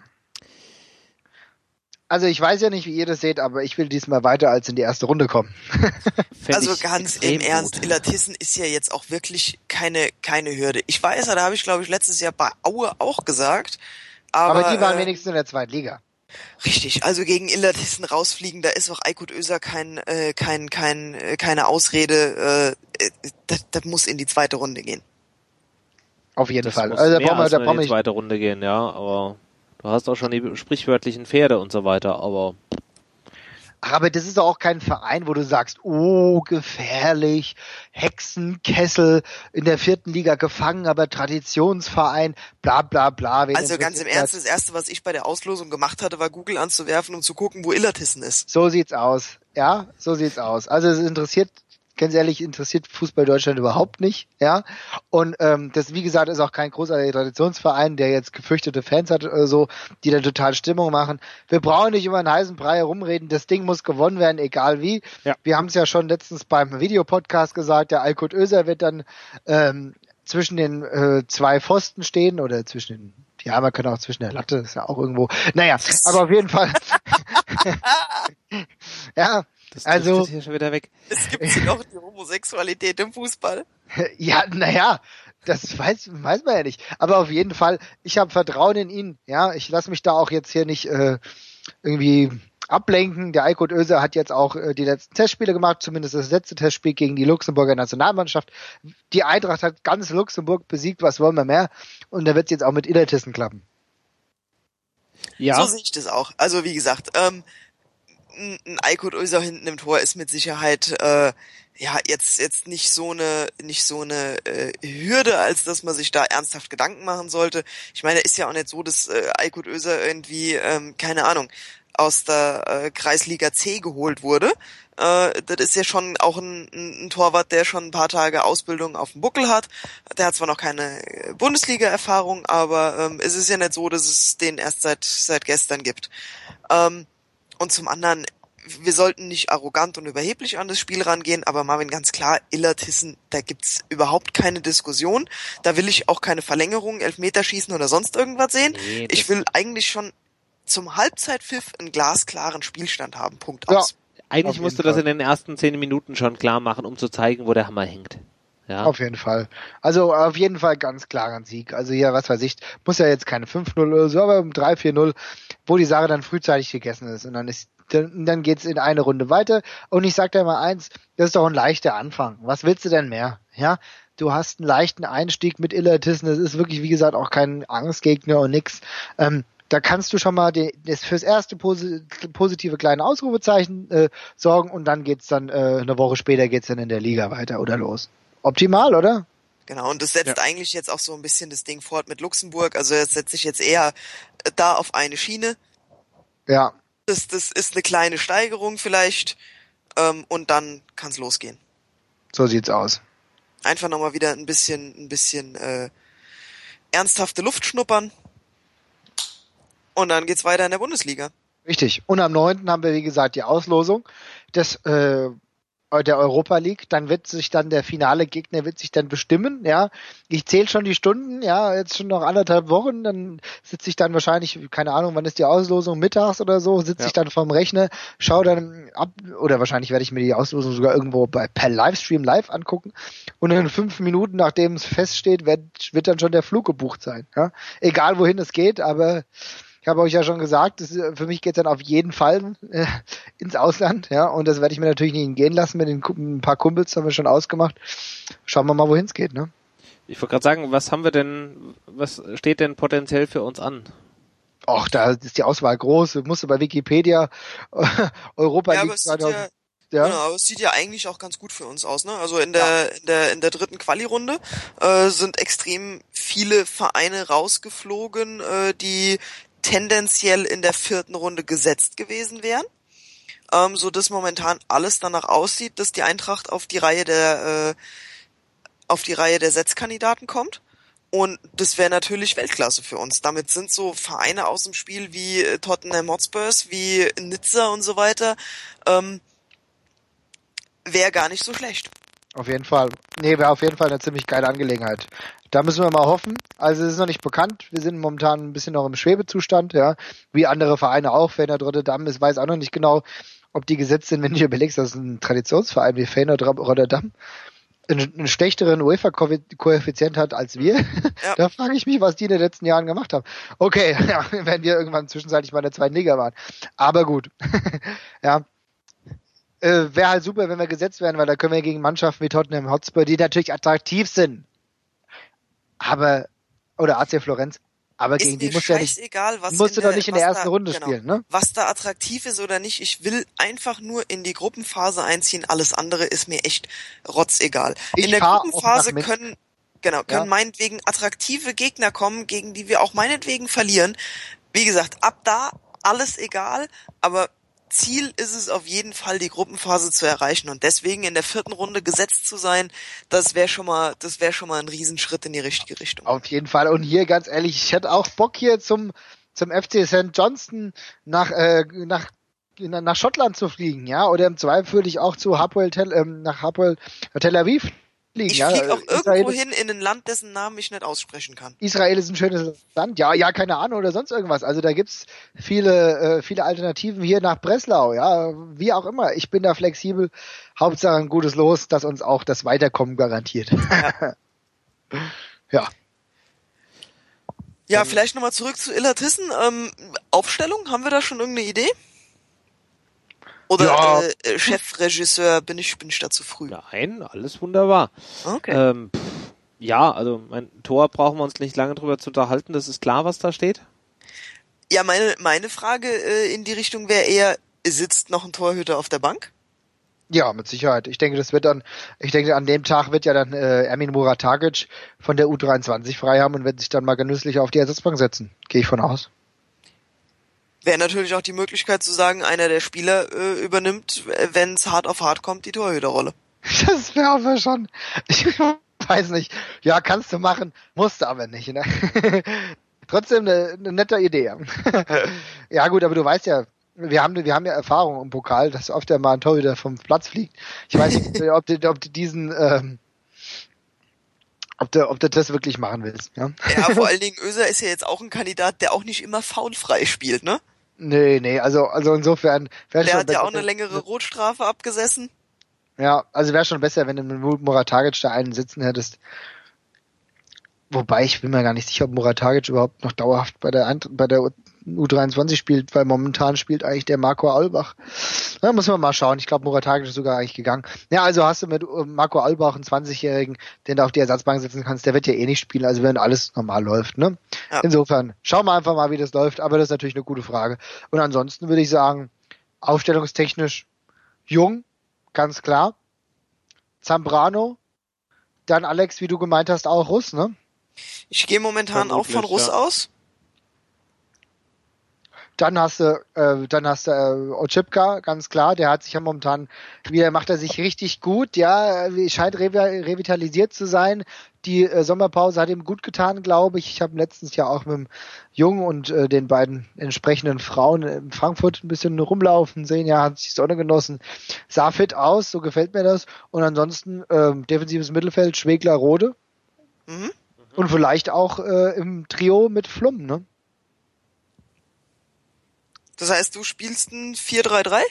Also ich weiß ja nicht, wie ihr das seht, aber ich will diesmal weiter als in die erste Runde kommen. Fänd Also ich ganz extrem im Ernst, gut. Illertissen ist ja jetzt auch wirklich keine keine Hürde. Ich weiß ja, da habe ich glaube ich letztes Jahr bei Aue auch gesagt. Aber, Aber, die waren äh, wenigstens in der zweiten Liga. Richtig, also gegen Illertissen rausfliegen, da ist auch Aykut Özer kein, äh, kein, kein, äh, keine Ausrede, äh, das, das muss in die zweite Runde gehen. Auf jeden Das Fall. muss Also da mehr brauchen wir, als da nur brauchen in wir die nicht. zweite Runde gehen, ja, aber du hast auch schon die sprichwörtlichen Pferde und so weiter, aber Ach, aber das ist doch auch kein Verein, wo du sagst, oh, gefährlich, Hexenkessel, in der vierten Liga gefangen, aber Traditionsverein, bla bla bla. Wen Also ganz im interessiert Ernst, das? das erste, was ich bei der Auslosung gemacht hatte, war Google anzuwerfen, um zu gucken, wo Illertissen ist. So sieht's aus. Ja, so sieht's aus. Also es interessiert, ganz ehrlich, interessiert Fußball Deutschland überhaupt nicht, ja. Und ähm, das, wie gesagt, ist auch kein großartiger Traditionsverein, der jetzt gefürchtete Fans hat oder so, die da total Stimmung machen. Wir brauchen nicht über einen heißen Brei herumreden. Das Ding muss gewonnen werden, egal wie. Ja. Wir haben es ja schon letztens beim Videopodcast gesagt, der Aykut Özer wird dann ähm, zwischen den äh, zwei Pfosten stehen oder zwischen den, ja, man kann auch zwischen der Latte, ist ja auch irgendwo. Naja, aber auf jeden Fall. Ja, Das Also- ist hier schon wieder weg. Es gibt sie noch, die Homosexualität im Fußball. Ja, naja, das weiß, weiß man ja nicht. Aber auf jeden Fall, ich habe Vertrauen in ihn. Ja, ich lasse mich da auch jetzt hier nicht äh, irgendwie ablenken. Der Aykut Özil hat jetzt auch äh, die letzten Testspiele gemacht, zumindest das letzte Testspiel gegen die Luxemburger Nationalmannschaft. Die Eintracht hat ganz Luxemburg besiegt, was wollen wir mehr? Und da wird es jetzt auch mit Illertissen klappen. Ja, So sehe ich das auch. Also wie gesagt, ähm, ein ein Aykut Özil hinten im Tor ist mit Sicherheit äh, ja jetzt jetzt nicht so eine nicht so eine äh, Hürde, als dass man sich da ernsthaft Gedanken machen sollte. Ich meine, ist ja auch nicht so, dass äh, Aykut Özil irgendwie ähm, keine Ahnung aus der äh, Kreisliga C geholt wurde. Äh, das ist ja schon auch ein, ein Torwart, der schon ein paar Tage Ausbildung auf dem Buckel hat. Der hat zwar noch keine Bundesliga-Erfahrung, aber ähm, es ist ja nicht so, dass es den erst seit seit gestern gibt. Ähm, und zum anderen, wir sollten nicht arrogant und überheblich an das Spiel rangehen, aber Marvin, ganz klar, Illertissen, da gibt's überhaupt keine Diskussion. Da will ich auch keine Verlängerung, Elfmeterschießen oder sonst irgendwas sehen. Nee, das- Ich will eigentlich schon zum Halbzeitpfiff einen glasklaren Spielstand haben. Punkt Ja. aus. eigentlich auf musst du jeden das Fall. in den ersten zehn Minuten schon klar machen, um zu zeigen, wo der Hammer hängt. Ja, Auf jeden Fall. Also auf jeden Fall ganz klarer Sieg. Also hier, was weiß ich, muss ja jetzt keine fünf null oder so, aber um drei vier null, wo die Sache dann frühzeitig gegessen ist. Und dann ist dann, dann geht's in eine Runde weiter. Und ich sag dir mal eins, das ist doch ein leichter Anfang. Was willst du denn mehr? Ja, du hast einen leichten Einstieg mit Illertissen. Das ist wirklich, wie gesagt, auch kein Angstgegner und nix. Ähm, da kannst du schon mal die, das fürs erste posi- positive kleine Ausrufezeichen äh, sorgen und dann geht's dann äh, eine Woche später geht's dann in der Liga weiter oder los. Optimal, oder? Genau, und das setzt eigentlich jetzt auch so ein bisschen das Ding fort mit Luxemburg. Also es setzt sich jetzt eher äh, da auf eine Schiene. Ja, Das, das ist eine kleine Steigerung vielleicht ähm, und dann kann's losgehen. so sieht's aus. Einfach nochmal wieder ein bisschen, ein bisschen äh, ernsthafte Luft schnuppern und dann geht's weiter in der Bundesliga. Richtig. Und am neunten haben wir, wie gesagt, die Auslosung des äh, der Europa League. Dann wird sich dann der finale Gegner wird sich dann bestimmen. Ja, ich zähle schon die Stunden. Ja, jetzt schon noch anderthalb Wochen. Dann sitze ich dann wahrscheinlich, keine Ahnung, wann ist die Auslosung, mittags oder so, sitze Ja. ich dann vorm Rechner, schaue dann ab, oder wahrscheinlich werde ich mir die Auslosung sogar irgendwo bei per Livestream live angucken. Und in fünf Minuten, nachdem es feststeht, wird, wird dann schon der Flug gebucht sein. Ja, egal wohin es geht, aber ich habe euch ja schon gesagt, das ist, für mich geht's dann auf jeden Fall äh, ins Ausland, ja, und das werde ich mir natürlich nicht entgehen lassen. Mit den Ku- ein paar Kumpels haben wir schon ausgemacht. Schauen wir mal, wohin es geht, ne? ich wollte gerade sagen, was haben wir denn, was steht denn potenziell für uns an? Och, da ist die Auswahl groß. Du musst bei Wikipedia Europa Ja, aber League es sieht ja, zweitausend, ja, genau, aber es sieht ja eigentlich auch ganz gut für uns aus, ne? Also in der in der in der dritten Quali-Runde äh, sind extrem viele Vereine rausgeflogen, äh, die tendenziell in der vierten Runde gesetzt gewesen wären, ähm, so dass momentan alles danach aussieht, dass die Eintracht auf die Reihe der äh, auf die Reihe der Setzkandidaten kommt. Und das wäre natürlich Weltklasse für uns. Damit sind so Vereine aus dem Spiel wie äh, Tottenham Hotspurs, wie Nizza und so weiter, ähm, wäre gar nicht so schlecht. auf jeden Fall. Nee, wäre auf jeden Fall eine ziemlich geile Angelegenheit. Da müssen wir mal hoffen. Also es ist noch nicht bekannt. Wir sind momentan ein bisschen noch im Schwebezustand, ja. Wie andere Vereine auch. Feyenoord Rotterdam, ich weiß auch noch nicht genau, ob die gesetzt sind, wenn du überlegst, das ist ein Traditionsverein wie Feyenoord Rotterdam einen, einen schlechteren UEFA-Koeffizient hat als wir. Ja. Da frage ich mich, was die in den letzten Jahren gemacht haben. Okay, ja, wenn wir irgendwann zwischenzeitlich mal in der zweiten Liga waren. Aber gut. Ja. Äh, wäre halt super, wenn wir gesetzt werden, weil da können wir gegen Mannschaften wie Tottenham Hotspur, die natürlich attraktiv sind, aber, oder A C Florenz, aber Ist gegen die mir musst du ja nicht, scheißegal, was musst du in doch nicht in der was ersten da, Runde genau, spielen, ne? Was da attraktiv ist oder nicht, ich will einfach nur in die Gruppenphase einziehen, alles andere ist mir echt rotzegal. Ich In der fahr auch Gruppenphase nach Minsk. können, genau, können Ja. meinetwegen attraktive Gegner kommen, gegen die wir auch meinetwegen verlieren. Wie gesagt, ab da alles egal, aber Ziel ist es auf jeden Fall, die Gruppenphase zu erreichen und deswegen in der vierten Runde gesetzt zu sein, das wäre schon mal, das wäre schon mal ein Riesenschritt in die richtige Richtung. Auf jeden Fall. Und hier ganz ehrlich, ich hätte auch Bock hier zum zum F C Sankt Johnstone nach äh, nach nach Schottland zu fliegen, ja, oder im Zweifel würde ich auch zu Hapoel Tel, ähm, nach Hapoel Tel Aviv liegen. Ich ja. fliege auch Israel irgendwo ist, hin in ein Land, dessen Namen ich nicht aussprechen kann. Israel ist ein schönes Land. Ja, ja, keine Ahnung oder sonst irgendwas. Also da gibt's viele, äh, viele Alternativen hier nach Breslau. Ja, wie auch immer. Ich bin da flexibel. Hauptsache ein gutes Los, das uns auch das Weiterkommen garantiert. Ja. Ja. Ja, vielleicht nochmal zurück zu Illertissen. Ähm, Aufstellung, haben wir da schon irgendeine Idee? Oder Ja. äh, Chefregisseur, bin ich, bin ich da zu früh? Nein, alles wunderbar. Okay. Ähm, pff, ja, also mein Tor brauchen wir uns nicht lange drüber zu unterhalten, das ist klar, was da steht. Ja, meine, meine Frage äh, in die Richtung wäre eher, sitzt noch ein Torhüter auf der Bank? Ja, mit Sicherheit. Ich denke, das wird dann, ich denke, an dem Tag wird ja dann äh, Ermin Muratagic von der U dreiundzwanzig frei haben und wird sich dann mal genüsslich auf die Ersatzbank setzen. Gehe ich von aus. Wäre natürlich auch die Möglichkeit zu sagen, einer der Spieler äh, übernimmt, wenn es hart auf hart kommt, die Torhüterrolle. Das wäre aber schon, ich weiß nicht. Ja, kannst du machen, musst du aber nicht. Ne? Trotzdem eine, eine nette Idee. Ja gut, aber du weißt ja, wir haben, wir haben ja Erfahrung im Pokal, dass oft der mal ein Torhüter vom Platz fliegt. Ich weiß nicht, ob du, ob du diesen, ähm, ob du, ob du das wirklich machen willst. Ja, ja, vor allen Dingen, Öser ist ja jetzt auch ein Kandidat, der auch nicht immer foulfrei spielt, ne? Nee, nee, also, also insofern wäre Der schon hat ja besser, auch eine längere Rotstrafe abgesessen. Ja, also wäre schon besser, wenn du mit Muratagic da einen sitzen hättest. Wobei, ich bin mir gar nicht sicher, ob Muratagic überhaupt noch dauerhaft bei der Eint- bei der U dreiundzwanzig spielt, weil momentan spielt eigentlich der Marco Aulbach. Da muss man mal schauen. Ich glaube, Muratagic ist sogar eigentlich gegangen. Ja, also hast du mit Marco Aulbach einen zwanzigjährigen, den du auf die Ersatzbank sitzen kannst, der wird ja eh nicht spielen, also wenn alles normal läuft, ne? Ja. Insofern, schauen wir einfach mal, wie das läuft, aber das ist natürlich eine gute Frage. Und ansonsten würde ich sagen, aufstellungstechnisch jung, ganz klar. Zambrano, dann Alex, wie du gemeint hast, auch Russ, ne? Ich gehe momentan auch von Vermutlich, Russ ja. aus. Dann hast du, äh, dann hast du äh, Ochipka, ganz klar, der hat sich ja momentan, wieder macht er sich richtig gut, ja, scheint revi- revitalisiert zu sein. Die äh, Sommerpause hat ihm gut getan, glaube ich. Ich habe letztens ja auch mit dem Jungen und äh, den beiden entsprechenden Frauen in Frankfurt ein bisschen rumlaufen sehen, ja, hat sich die Sonne genossen, sah fit aus, so gefällt mir das. Und ansonsten ähm, defensives Mittelfeld, Schwegler, Rode Mhm. und vielleicht auch äh, im Trio mit Flum, ne? Das heißt, du spielst ein vier drei drei?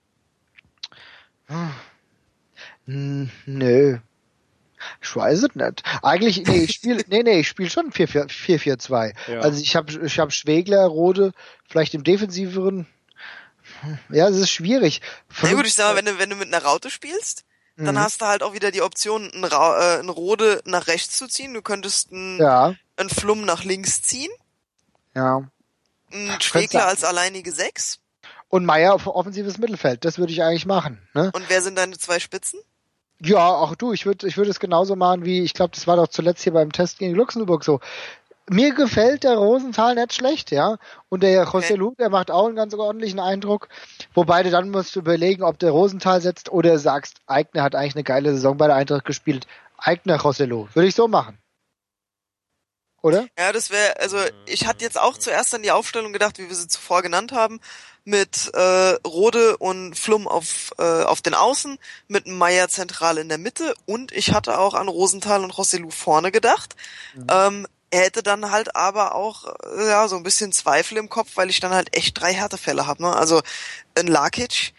Hm, nö. Ich weiß es nicht. Eigentlich, nee, ich spiele, nee, nee, ich spiele schon vier vier zwei. Ja. Also ich habe ich hab Schwegler, Rode, vielleicht im defensiveren. Ja, es ist schwierig. Na gut, ich sag mal, wenn du, wenn du mit einer Raute spielst, dann Mhm. hast du halt auch wieder die Option, ein, Ra äh, ein Rode nach rechts zu ziehen. Du könntest ein, Ja, ein Flum nach links ziehen. ja. Ein Schwegler du- als alleinige Sechs. Und Meier auf offensives Mittelfeld, das würde ich eigentlich machen. Ne? Und wer sind deine zwei Spitzen? Ja, auch du, ich würde ich würde es genauso machen wie, ich glaube, das war doch zuletzt hier beim Test gegen Luxemburg so. Mir gefällt der Rosenthal nicht schlecht, ja. Und der José Lu, der macht auch einen ganz ordentlichen Eindruck. Wobei du dann musst du überlegen, ob der Rosenthal setzt oder sagst, Eigner hat eigentlich eine geile Saison bei der Eintracht gespielt. Eigner, José Lu. Würde ich so machen. Oder? Ja, das wäre, also ich hatte jetzt auch zuerst an die Aufstellung gedacht, wie wir sie zuvor genannt haben, mit äh, Rode und Flum auf äh, auf den Außen, mit Meier zentral in der Mitte und ich hatte auch an Rosenthal und José Lu vorne gedacht. Mhm. Ähm, er hätte dann halt aber auch äh, ja so ein bisschen Zweifel im Kopf, weil ich dann halt echt drei Härtefälle habe. Ne? Also ein Lakic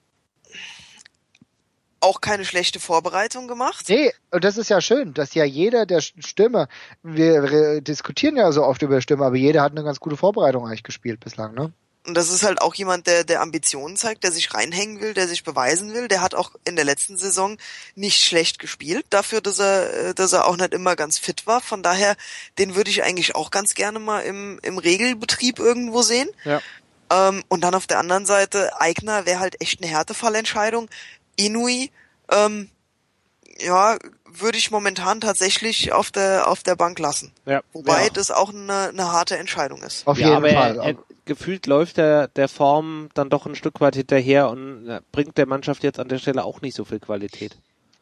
auch keine schlechte Vorbereitung gemacht. Nee, und das ist ja schön, dass ja jeder der Stürmer, wir, wir diskutieren ja so oft über Stürmer, aber jeder hat eine ganz gute Vorbereitung eigentlich gespielt bislang, ne? Und das ist halt auch jemand, der der Ambitionen zeigt, der sich reinhängen will, der sich beweisen will. Der hat auch in der letzten Saison nicht schlecht gespielt, dafür, dass er dass er auch nicht immer ganz fit war. Von daher, den würde ich eigentlich auch ganz gerne mal im im Regelbetrieb irgendwo sehen. Ja. Ähm, und dann auf der anderen Seite, Eigner wäre halt echt eine Härtefallentscheidung. Inui, ähm, ja, würde ich momentan tatsächlich auf der auf der Bank lassen. Ja. Wobei Ja. das auch eine, eine harte Entscheidung ist. Auf ja, jeden aber Fall. Er, er, gefühlt läuft der, der Form dann doch ein Stück weit hinterher und bringt der Mannschaft jetzt an der Stelle auch nicht so viel Qualität.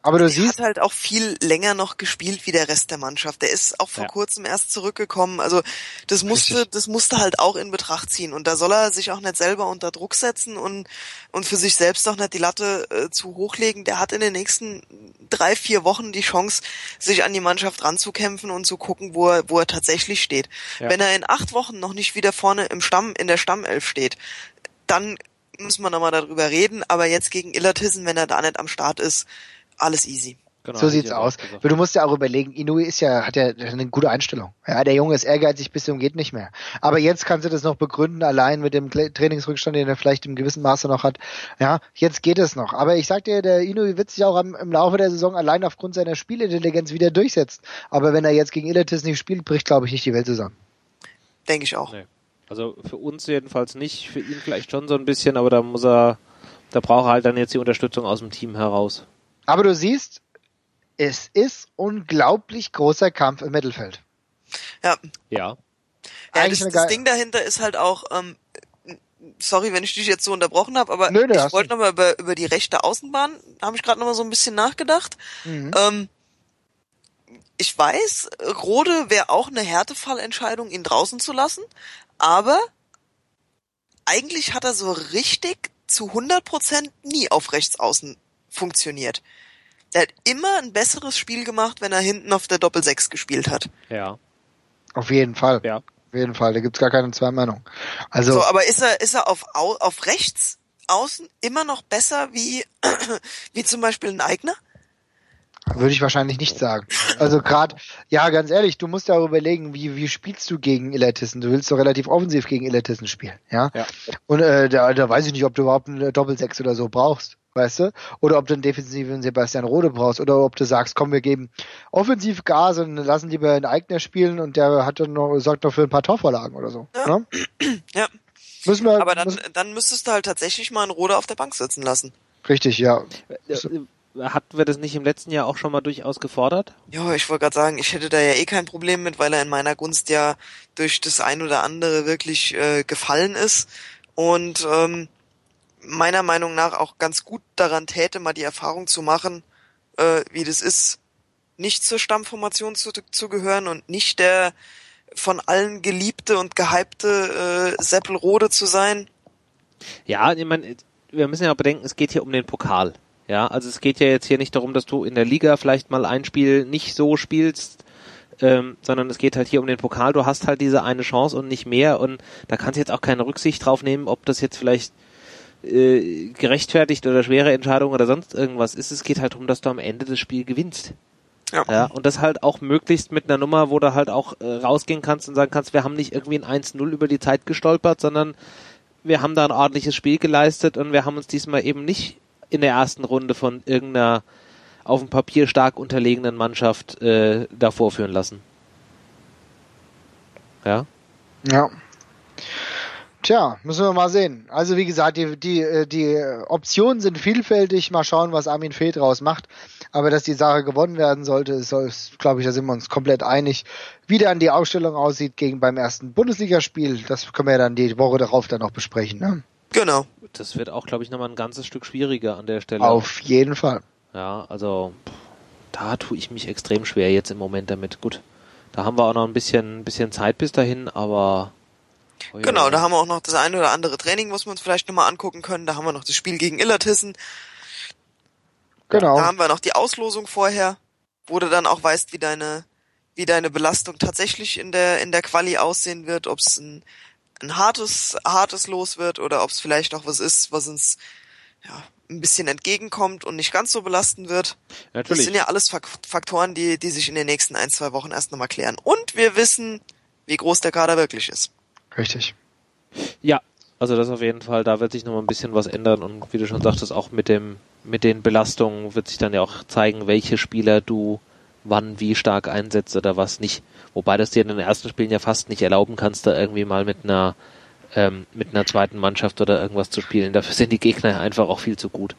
Aber du der siehst, hat halt auch viel länger noch gespielt wie der Rest der Mannschaft. Der ist auch vor Ja. kurzem erst zurückgekommen. Also das musste, Richtig. das musste halt auch in Betracht ziehen. Und da soll er sich auch nicht selber unter Druck setzen und und für sich selbst auch nicht die Latte äh, zu hochlegen. Der hat in den nächsten drei, vier Wochen die Chance, sich an die Mannschaft ranzukämpfen und zu gucken, wo er, wo er tatsächlich steht. Ja. Wenn er in acht Wochen noch nicht wieder vorne im Stamm, in der Stammelf steht, dann müssen wir nochmal darüber reden. Aber jetzt gegen Illertissen, wenn er da nicht am Start ist, alles easy. Genau, so hätte ich sieht's jetzt aus. auch gesagt. Aber du musst ja auch überlegen, Inui ist ja, hat ja eine gute Einstellung. Ja, der Junge ist ehrgeizig bis zum geht nicht mehr. Aber jetzt kannst du das noch begründen, allein mit dem Kle- Trainingsrückstand, den er vielleicht im gewissen Maße noch hat. Ja, jetzt geht es noch. Aber ich sag dir, der Inui wird sich auch am, im Laufe der Saison allein aufgrund seiner Spielintelligenz wieder durchsetzen. Aber wenn er jetzt gegen Illertis nicht spielt, bricht, glaube ich, nicht die Welt zusammen. Denke ich auch. Nee. Also für uns jedenfalls nicht, für ihn vielleicht schon so ein bisschen, aber da muss er, da braucht er halt dann jetzt die Unterstützung aus dem Team heraus. Aber du siehst, es ist unglaublich großer Kampf im Mittelfeld. Ja, Ja. ja Eigentlich das, eine das geile- Ding dahinter ist halt auch, ähm, sorry, wenn ich dich jetzt so unterbrochen habe, aber Nö, nö, ich hast wollte du. nochmal über, über die rechte Außenbahn, da habe ich gerade nochmal so ein bisschen nachgedacht. Mhm. Ähm, ich weiß, Rode wäre auch eine Härtefallentscheidung, ihn draußen zu lassen, aber eigentlich hat er so richtig zu hundert Prozent nie auf rechts außen funktioniert. Der hat immer ein besseres Spiel gemacht, wenn er hinten auf der Doppel-Sechs gespielt hat. Ja. Auf jeden Fall. Ja. Auf jeden Fall. Da gibt's gar keine zwei Meinungen. Also, So, aber ist er, ist er auf, au- auf rechts außen immer noch besser wie, wie zum Beispiel ein Eigner? würde ich wahrscheinlich nicht sagen. Also gerade, ja, ganz ehrlich, du musst ja auch überlegen, wie, wie spielst du gegen Illertissen? Du willst doch relativ offensiv gegen Illertissen spielen, ja? Ja. Und äh, da, da weiß ich nicht, ob du überhaupt eine Doppelsechs oder so brauchst, weißt du? Oder ob du einen defensiven Sebastian Rode brauchst, oder ob du sagst, komm, wir geben offensiv Gas und lassen lieber einen Eigner spielen und der hat dann noch, sorgt noch für ein paar Torvorlagen oder so. Ja. Ne? Ja. Müssen wir, Aber dann, müssen, dann müsstest du halt tatsächlich mal einen Rode auf der Bank sitzen lassen. richtig, ja. Äh, Hatten wir das nicht im letzten Jahr auch schon mal durchaus gefordert? Ja, ich wollte gerade sagen, ich hätte da ja eh kein Problem mit, weil er in meiner Gunst ja durch das ein oder andere wirklich äh, gefallen ist und ähm, meiner Meinung nach auch ganz gut daran täte, mal die Erfahrung zu machen, äh, wie das ist, nicht zur Stammformation zu, zu gehören und nicht der von allen geliebte und gehypte äh, Seppel Rode zu sein. Ja, ich meine, wir müssen ja auch bedenken, es geht hier um den Pokal. Ja, also es geht ja jetzt hier nicht darum, dass du in der Liga vielleicht mal ein Spiel nicht so spielst, ähm, sondern es geht halt hier um den Pokal. Du hast halt diese eine Chance und nicht mehr und da kannst du jetzt auch keine Rücksicht drauf nehmen, ob das jetzt vielleicht äh, gerechtfertigt oder schwere Entscheidung oder sonst irgendwas ist. Es geht halt darum, dass du am Ende das Spiel gewinnst. Ja. Ja, und das halt auch möglichst mit einer Nummer, wo du halt auch äh, rausgehen kannst und sagen kannst, wir haben nicht irgendwie ein eins null über die Zeit gestolpert, sondern wir haben da ein ordentliches Spiel geleistet und wir haben uns diesmal eben nicht in der ersten Runde von irgendeiner auf dem Papier stark unterlegenen Mannschaft äh, da vorführen lassen. Ja? Ja. Tja, müssen wir mal sehen. Also wie gesagt, die, die, die Optionen sind vielfältig. Mal schauen, was Armin Fee draus macht. Aber dass die Sache gewonnen werden sollte, ist, ist glaube ich, da sind wir uns komplett einig. Wie dann die Ausstellung aussieht gegen beim ersten Bundesligaspiel, das können wir ja dann die Woche darauf dann noch besprechen. Ne? Genau. Das wird auch, glaube ich, nochmal ein ganzes Stück schwieriger an der Stelle. Auf jeden Fall. Ja, also pff, da tue ich mich extrem schwer jetzt im Moment damit. Gut, da haben wir auch noch ein bisschen, ein bisschen Zeit bis dahin, aber oh ja. Genau, da haben wir auch noch das eine oder andere Training, was wir uns vielleicht nochmal angucken können. Da haben wir noch das Spiel gegen Illertissen. Genau. Da haben wir noch die Auslosung vorher, wo du dann auch weißt, wie deine, wie deine Belastung tatsächlich in der, in der Quali aussehen wird, ob es ein, ein hartes, hartes Los wird oder ob es vielleicht noch was ist, was uns, ja, ein bisschen entgegenkommt und nicht ganz so belasten wird. Natürlich. Das sind ja alles Faktoren, die, die sich in den nächsten ein, zwei Wochen erst nochmal klären. Und wir wissen, wie groß der Kader wirklich ist. Richtig. Ja, also das auf jeden Fall, da wird sich noch mal ein bisschen was ändern und wie du schon sagtest, auch mit dem mit den Belastungen wird sich dann ja auch zeigen, welche Spieler du wann wie stark einsetzt oder was nicht. Wobei das dir in den ersten Spielen ja fast nicht erlauben kannst, da irgendwie mal mit einer ähm, mit einer zweiten Mannschaft oder irgendwas zu spielen. Dafür sind die Gegner einfach auch viel zu gut.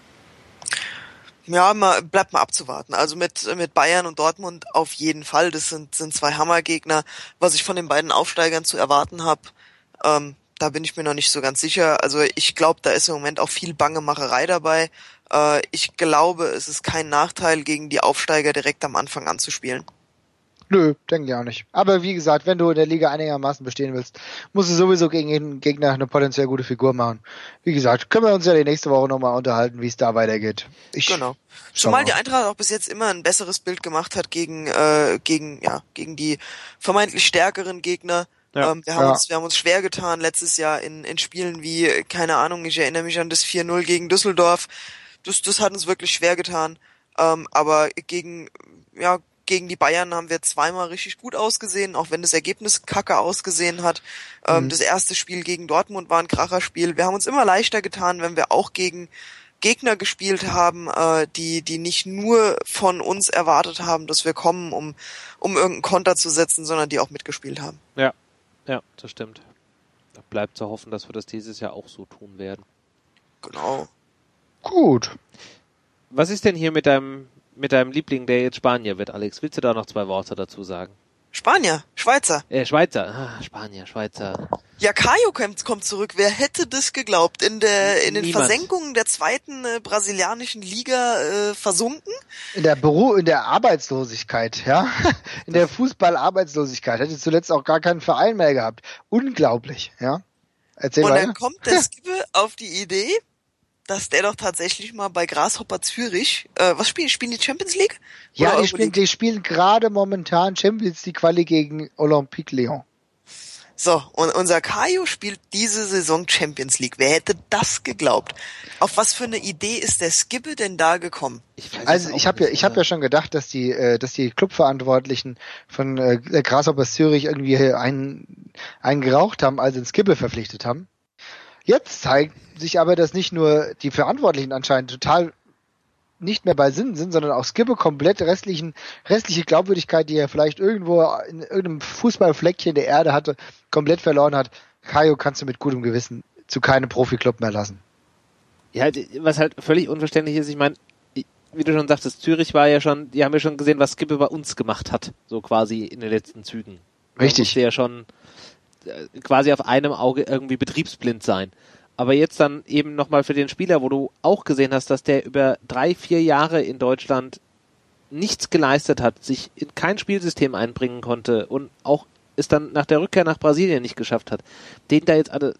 Ja, mal, bleibt mal abzuwarten. Also mit, mit Bayern und Dortmund auf jeden Fall. Das sind, sind zwei Hammergegner. Was ich von den beiden Aufsteigern zu erwarten habe, ähm, da bin ich mir noch nicht so ganz sicher. Also ich glaube, da ist im Moment auch viel Bangemacherei dabei, Äh, ich glaube, es ist kein Nachteil, gegen die Aufsteiger direkt am Anfang anzuspielen. Nö, denke ich auch nicht. Aber wie gesagt, wenn du in der Liga einigermaßen bestehen willst, musst du sowieso gegen jeden Gegner eine potenziell gute Figur machen. Wie gesagt, können wir uns ja die nächste Woche nochmal unterhalten, wie es da weitergeht. Ich Genau. Zumal die Eintracht auch bis jetzt immer ein besseres Bild gemacht hat gegen äh, gegen ja gegen die vermeintlich stärkeren Gegner. Ja. Ähm, wir haben Ja. uns wir haben uns schwer getan letztes Jahr in in Spielen wie keine Ahnung. Ich erinnere mich an das vier null gegen Düsseldorf. Das das hat uns wirklich schwer getan. Ähm, aber gegen ja gegen die Bayern haben wir zweimal richtig gut ausgesehen, auch wenn das Ergebnis kacke ausgesehen hat. Ähm, Mhm. Das erste Spiel gegen Dortmund war ein Kracherspiel. Wir haben uns immer leichter getan, wenn wir auch gegen Gegner gespielt haben, äh, die die nicht nur von uns erwartet haben, dass wir kommen, um um irgendeinen Konter zu setzen, sondern die auch mitgespielt haben. Ja, ja, das stimmt. Da bleibt zu hoffen, dass wir das dieses Jahr auch so tun werden. Genau. Gut. Was ist denn hier mit deinem mit deinem Liebling, der jetzt Spanier wird, Alex? Willst du da noch zwei Worte dazu sagen? Spanier, Schweizer. Äh, Schweizer. Ah, Spanier, Schweizer. Ja, Caio kommt, kommt zurück. Wer hätte das geglaubt? In der in den Niemand. Versenkungen der zweiten äh, brasilianischen Liga äh, versunken? In der Büro, in der Arbeitslosigkeit, ja. In der Fußballarbeitslosigkeit. Hätte zuletzt auch gar keinen Verein mehr gehabt. Unglaublich, ja. Erzähl Und weiter. dann kommt der Skibbe auf die Idee, dass der doch tatsächlich mal bei Grasshopper Zürich, äh, was spielen, spielen die Champions League? Ja, Oder die spielen, Euroleague? die spielen gerade momentan Champions League Quali gegen Olympique Lyon. So, und unser Caio spielt diese Saison Champions League. Wer hätte das geglaubt? Auf was für eine Idee ist der Skibbe denn da gekommen? Ich weiß Also es auch ich habe ja, nicht, ich habe ja schon gedacht, dass die, äh, dass die Clubverantwortlichen von äh, Grasshoppers Zürich irgendwie einen, einen geraucht haben, also den Skibbe verpflichtet haben. Jetzt zeigt sich aber, dass nicht nur die Verantwortlichen anscheinend total nicht mehr bei Sinn sind, sondern auch Skibbe komplett restlichen, restliche Glaubwürdigkeit, die er vielleicht irgendwo in irgendeinem Fußballfleckchen der Erde hatte, komplett verloren hat. Caio kannst du mit gutem Gewissen zu keinem Profiklub mehr lassen. Ja, was halt völlig unverständlich ist, ich meine, wie du schon sagtest, Zürich war ja schon, die haben ja schon gesehen, was Skibbe bei uns gemacht hat, so quasi in den letzten Zügen. Richtig. Da musste ja schon äh, quasi auf einem Auge irgendwie betriebsblind sein. Aber jetzt dann eben nochmal für den Spieler, wo du auch gesehen hast, dass der über drei, vier Jahre in Deutschland nichts geleistet hat, sich in kein Spielsystem einbringen konnte und auch es dann nach der Rückkehr nach Brasilien nicht geschafft hat, den da jetzt alle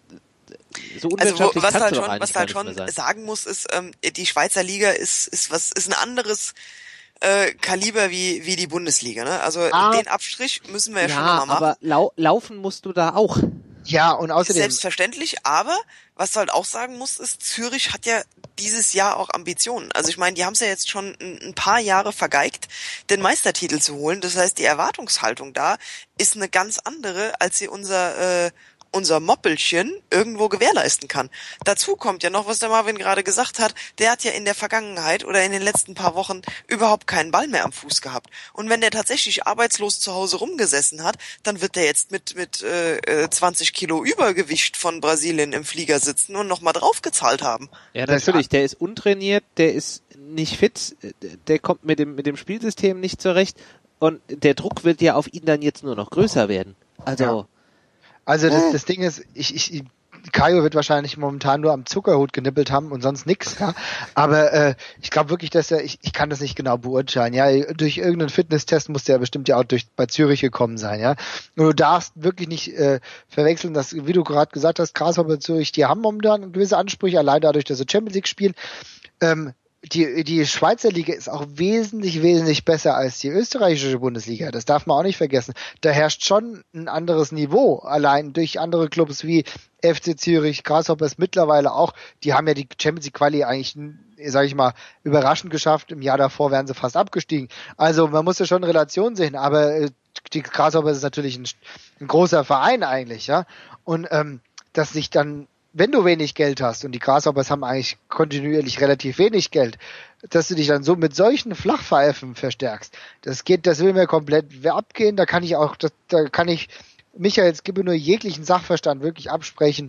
so Also wo, unwirtschaftlich was kannst halt du doch schon, eigentlich was gar halt nicht schon mehr sein. sagen muss, ist, ähm, die Schweizer Liga ist ist was ist ein anderes äh, Kaliber wie wie die Bundesliga. Ne? Also Ah. den Abstrich müssen wir ja, schon Ja, nochmal machen. aber lau laufen musst du da auch. Ja, und außerdem, Selbstverständlich, aber was du halt auch sagen musst, ist, Zürich hat ja dieses Jahr auch Ambitionen. Also ich meine, die haben es ja jetzt schon ein, ein paar Jahre vergeigt, den Meistertitel zu holen. Das heißt, die Erwartungshaltung da ist eine ganz andere, als sie unser äh, unser Moppelchen irgendwo gewährleisten kann. Dazu kommt ja noch, was der Marvin gerade gesagt hat, der hat ja in der Vergangenheit oder in den letzten paar Wochen überhaupt keinen Ball mehr am Fuß gehabt. Und wenn der tatsächlich arbeitslos zu Hause rumgesessen hat, dann wird der jetzt mit mit äh, zwanzig Kilo Übergewicht von Brasilien im Flieger sitzen und nochmal draufgezahlt haben. Ja, Das- natürlich, der ist untrainiert, der ist nicht fit, der kommt mit dem mit dem Spielsystem nicht zurecht und der Druck wird ja auf ihn dann jetzt nur noch größer werden. Also Ja. also das, das Ding ist, ich, ich, Caio wird wahrscheinlich momentan nur am Zuckerhut genippelt haben und sonst nix, ja. Aber äh, ich glaube wirklich, dass er, ich, ich kann das nicht genau beurteilen, ja. Durch irgendeinen Fitnesstest muss der bestimmt ja auch durch bei Zürich gekommen sein, ja. Und du darfst wirklich nicht äh, verwechseln, dass, wie du gerade gesagt hast, Grasshopper Zürich, die haben momentan gewisse Ansprüche, allein dadurch, dass sie Champions League spielen. Ähm, die, die Schweizer Liga ist auch wesentlich, wesentlich besser als die österreichische Bundesliga. Das darf man auch nicht vergessen. Da herrscht schon ein anderes Niveau. Allein durch andere Clubs wie F C Zürich, Grasshoppers mittlerweile auch. Die haben ja die Champions League Quali eigentlich, sage ich mal, überraschend geschafft. Im Jahr davor wären sie fast abgestiegen. Also man muss ja schon Relation sehen. Aber äh, die Grasshoppers ist natürlich ein, ein großer Verein eigentlich, ja. Und ähm, dass sich dann, wenn du wenig Geld hast, und die Grasshoppers haben eigentlich kontinuierlich relativ wenig Geld, dass du dich dann so mit solchen Flachpfeifen verstärkst, das geht, das will mir komplett abgehen, da kann ich auch, das, da kann ich Michael Skibbe nur jeglichen Sachverstand wirklich absprechen,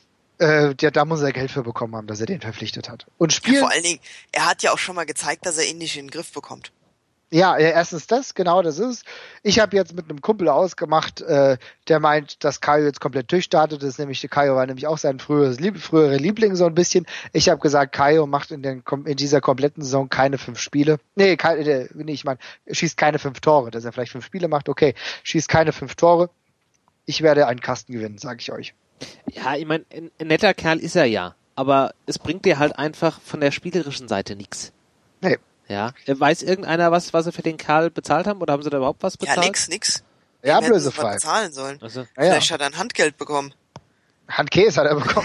äh, der, da muss er Geld für bekommen haben, dass er den verpflichtet hat. Und Ja, spielen, vor allen Dingen, er hat ja auch schon mal gezeigt, dass er ihn nicht in den Griff bekommt. Ja, erstens das, genau das ist. Ich habe jetzt mit einem Kumpel ausgemacht, äh, der meint, dass Kajo jetzt komplett durchstartet. Das ist nämlich, Kajo war nämlich auch sein früheres Lieb- frühere Liebling so ein bisschen. Ich habe gesagt, Kajo macht in, den, in dieser kompletten Saison keine fünf Spiele. Nee, keine, nee ich meine, schießt keine fünf Tore. Dass er vielleicht fünf Spiele macht, okay, schießt keine fünf Tore. Ich werde einen Kasten gewinnen, sage ich euch. Ja, ich meine, ein, ein netter Kerl ist er ja, aber es bringt dir halt einfach von der spielerischen Seite nichts. Nee. Ja, weiß irgendeiner was, was sie für den Kerl bezahlt haben, oder haben sie da überhaupt was bezahlt? Ja, nix, nix. Ja, Dem hätten sie ablösefrei. was bezahlen sollen. Also, Vielleicht ja. hat er ein Handgeld bekommen. Handkäse hat er bekommen.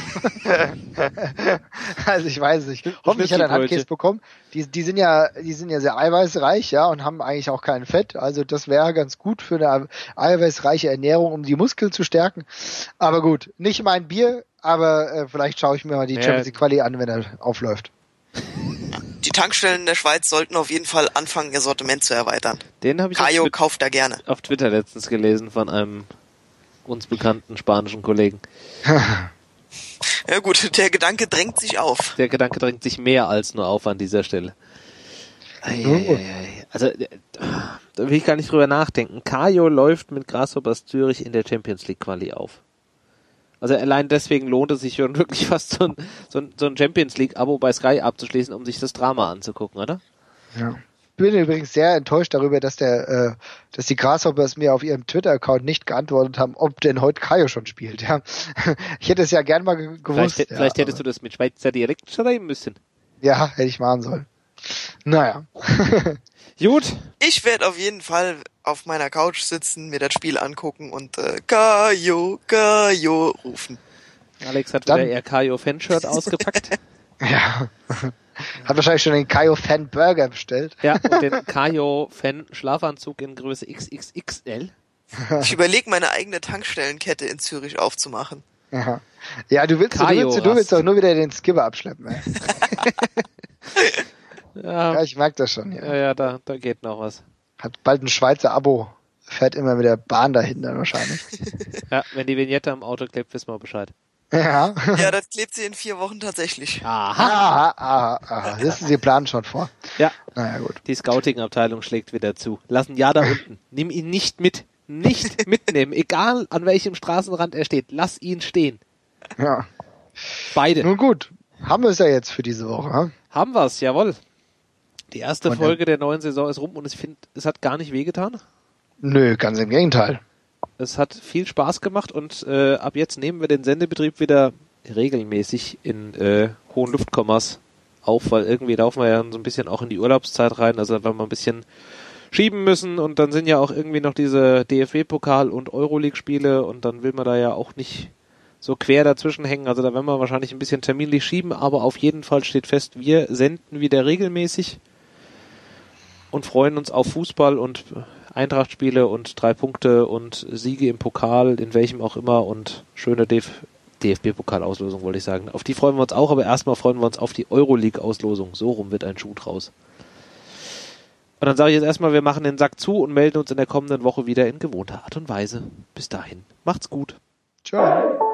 Also ich weiß nicht. Hoffentlich hat er ein Handkäse bekommen. Die, die sind ja, die sind ja sehr eiweißreich, ja, und haben eigentlich auch kein Fett. Also das wäre ganz gut für eine eiweißreiche Ernährung, um die Muskeln zu stärken. Aber gut, nicht mein Bier, aber äh, vielleicht schaue ich mir mal die Ja. Champions League Quali an, wenn er aufläuft. Die Tankstellen in der Schweiz sollten auf jeden Fall anfangen, ihr Sortiment zu erweitern. Den habe ich auf, Kajo Twi- kauft da gerne. auf Twitter letztens gelesen von einem uns bekannten spanischen Kollegen. Ja gut, der Gedanke drängt sich auf. Der Gedanke drängt sich mehr als nur auf an dieser Stelle. Ei, ei, ei, ei. Also, äh, da will ich gar nicht drüber nachdenken. Kajo läuft mit Grasshoppers Zürich in der Champions League Quali auf. Also allein deswegen lohnt es sich schon wirklich fast so ein, so ein, so ein Champions League Abo bei Sky abzuschließen, um sich das Drama anzugucken, oder? Ja. Ich bin übrigens sehr enttäuscht darüber, dass der, äh, dass die Grasshoppers mir auf ihrem Twitter-Account nicht geantwortet haben, ob denn heute Kajo schon spielt. Ja. Ich hätte es ja gern mal ge- gewusst. Vielleicht, ja, vielleicht hättest aber, du das mit Schweizer Dialekt schreiben müssen. Ja, hätte ich machen sollen. Naja. Gut. Ich werde auf jeden Fall auf meiner Couch sitzen, mir das Spiel angucken und äh, Kajo, Kajo rufen. Alex hat Dann- wieder ihr Kajo-Fanshirt ausgepackt. Ja. Hat wahrscheinlich schon den Kajo-Fan-Burger bestellt. Ja, und den Kajo-Fan-Schlafanzug in Größe X X X L. Ich überlege, meine eigene Tankstellenkette in Zürich aufzumachen. Ja, ja du willst, du willst, du willst doch nur wieder den Skipper abschleppen, ey. Ja, Ja, ich merke das schon, ja, ja. ja da, da geht noch was. Hat bald ein Schweizer Abo. Fährt immer mit der Bahn dahin dann wahrscheinlich. Ja, wenn die Vignette am Auto klebt, wissen wir Bescheid. Ja. Ja, das klebt sie in vier Wochen tatsächlich. Aha. Aha, aha, aha. Wissen Sie, planen schon vor. Ja, Naja, gut. die Scouting-Abteilung schlägt wieder zu. Lassen ja da unten. Nimm ihn nicht mit. Nicht mitnehmen. Egal an welchem Straßenrand er steht. Lass ihn stehen. Ja. Beide. Nun gut. Haben wir es ja jetzt für diese Woche, hm? Haben wir's, jawohl. Die erste Und Folge der neuen Saison ist rum und ich finde, es hat gar nicht wehgetan. Nö, ganz im Gegenteil. Es hat viel Spaß gemacht und äh, ab jetzt nehmen wir den Sendebetrieb wieder regelmäßig in äh, hohen Luftkommas auf, weil irgendwie laufen wir ja so ein bisschen auch in die Urlaubszeit rein, also wenn wir ein bisschen schieben müssen und dann sind ja auch irgendwie noch diese D F B-Pokal- und Euroleague-Spiele und dann will man da ja auch nicht so quer dazwischen hängen, also da werden wir wahrscheinlich ein bisschen terminlich schieben, aber auf jeden Fall steht fest, wir senden wieder regelmäßig und freuen uns auf Fußball und Eintracht-Spiele und drei Punkte und Siege im Pokal, in welchem auch immer und schöne D F B-Pokal-Auslosung, wollte ich sagen. Auf die freuen wir uns auch, aber erstmal freuen wir uns auf die Euroleague-Auslosung. So rum wird ein Schuh draus. Und dann sage ich jetzt erstmal, wir machen den Sack zu und melden uns in der kommenden Woche wieder in gewohnter Art und Weise. Bis dahin, macht's gut. Ciao.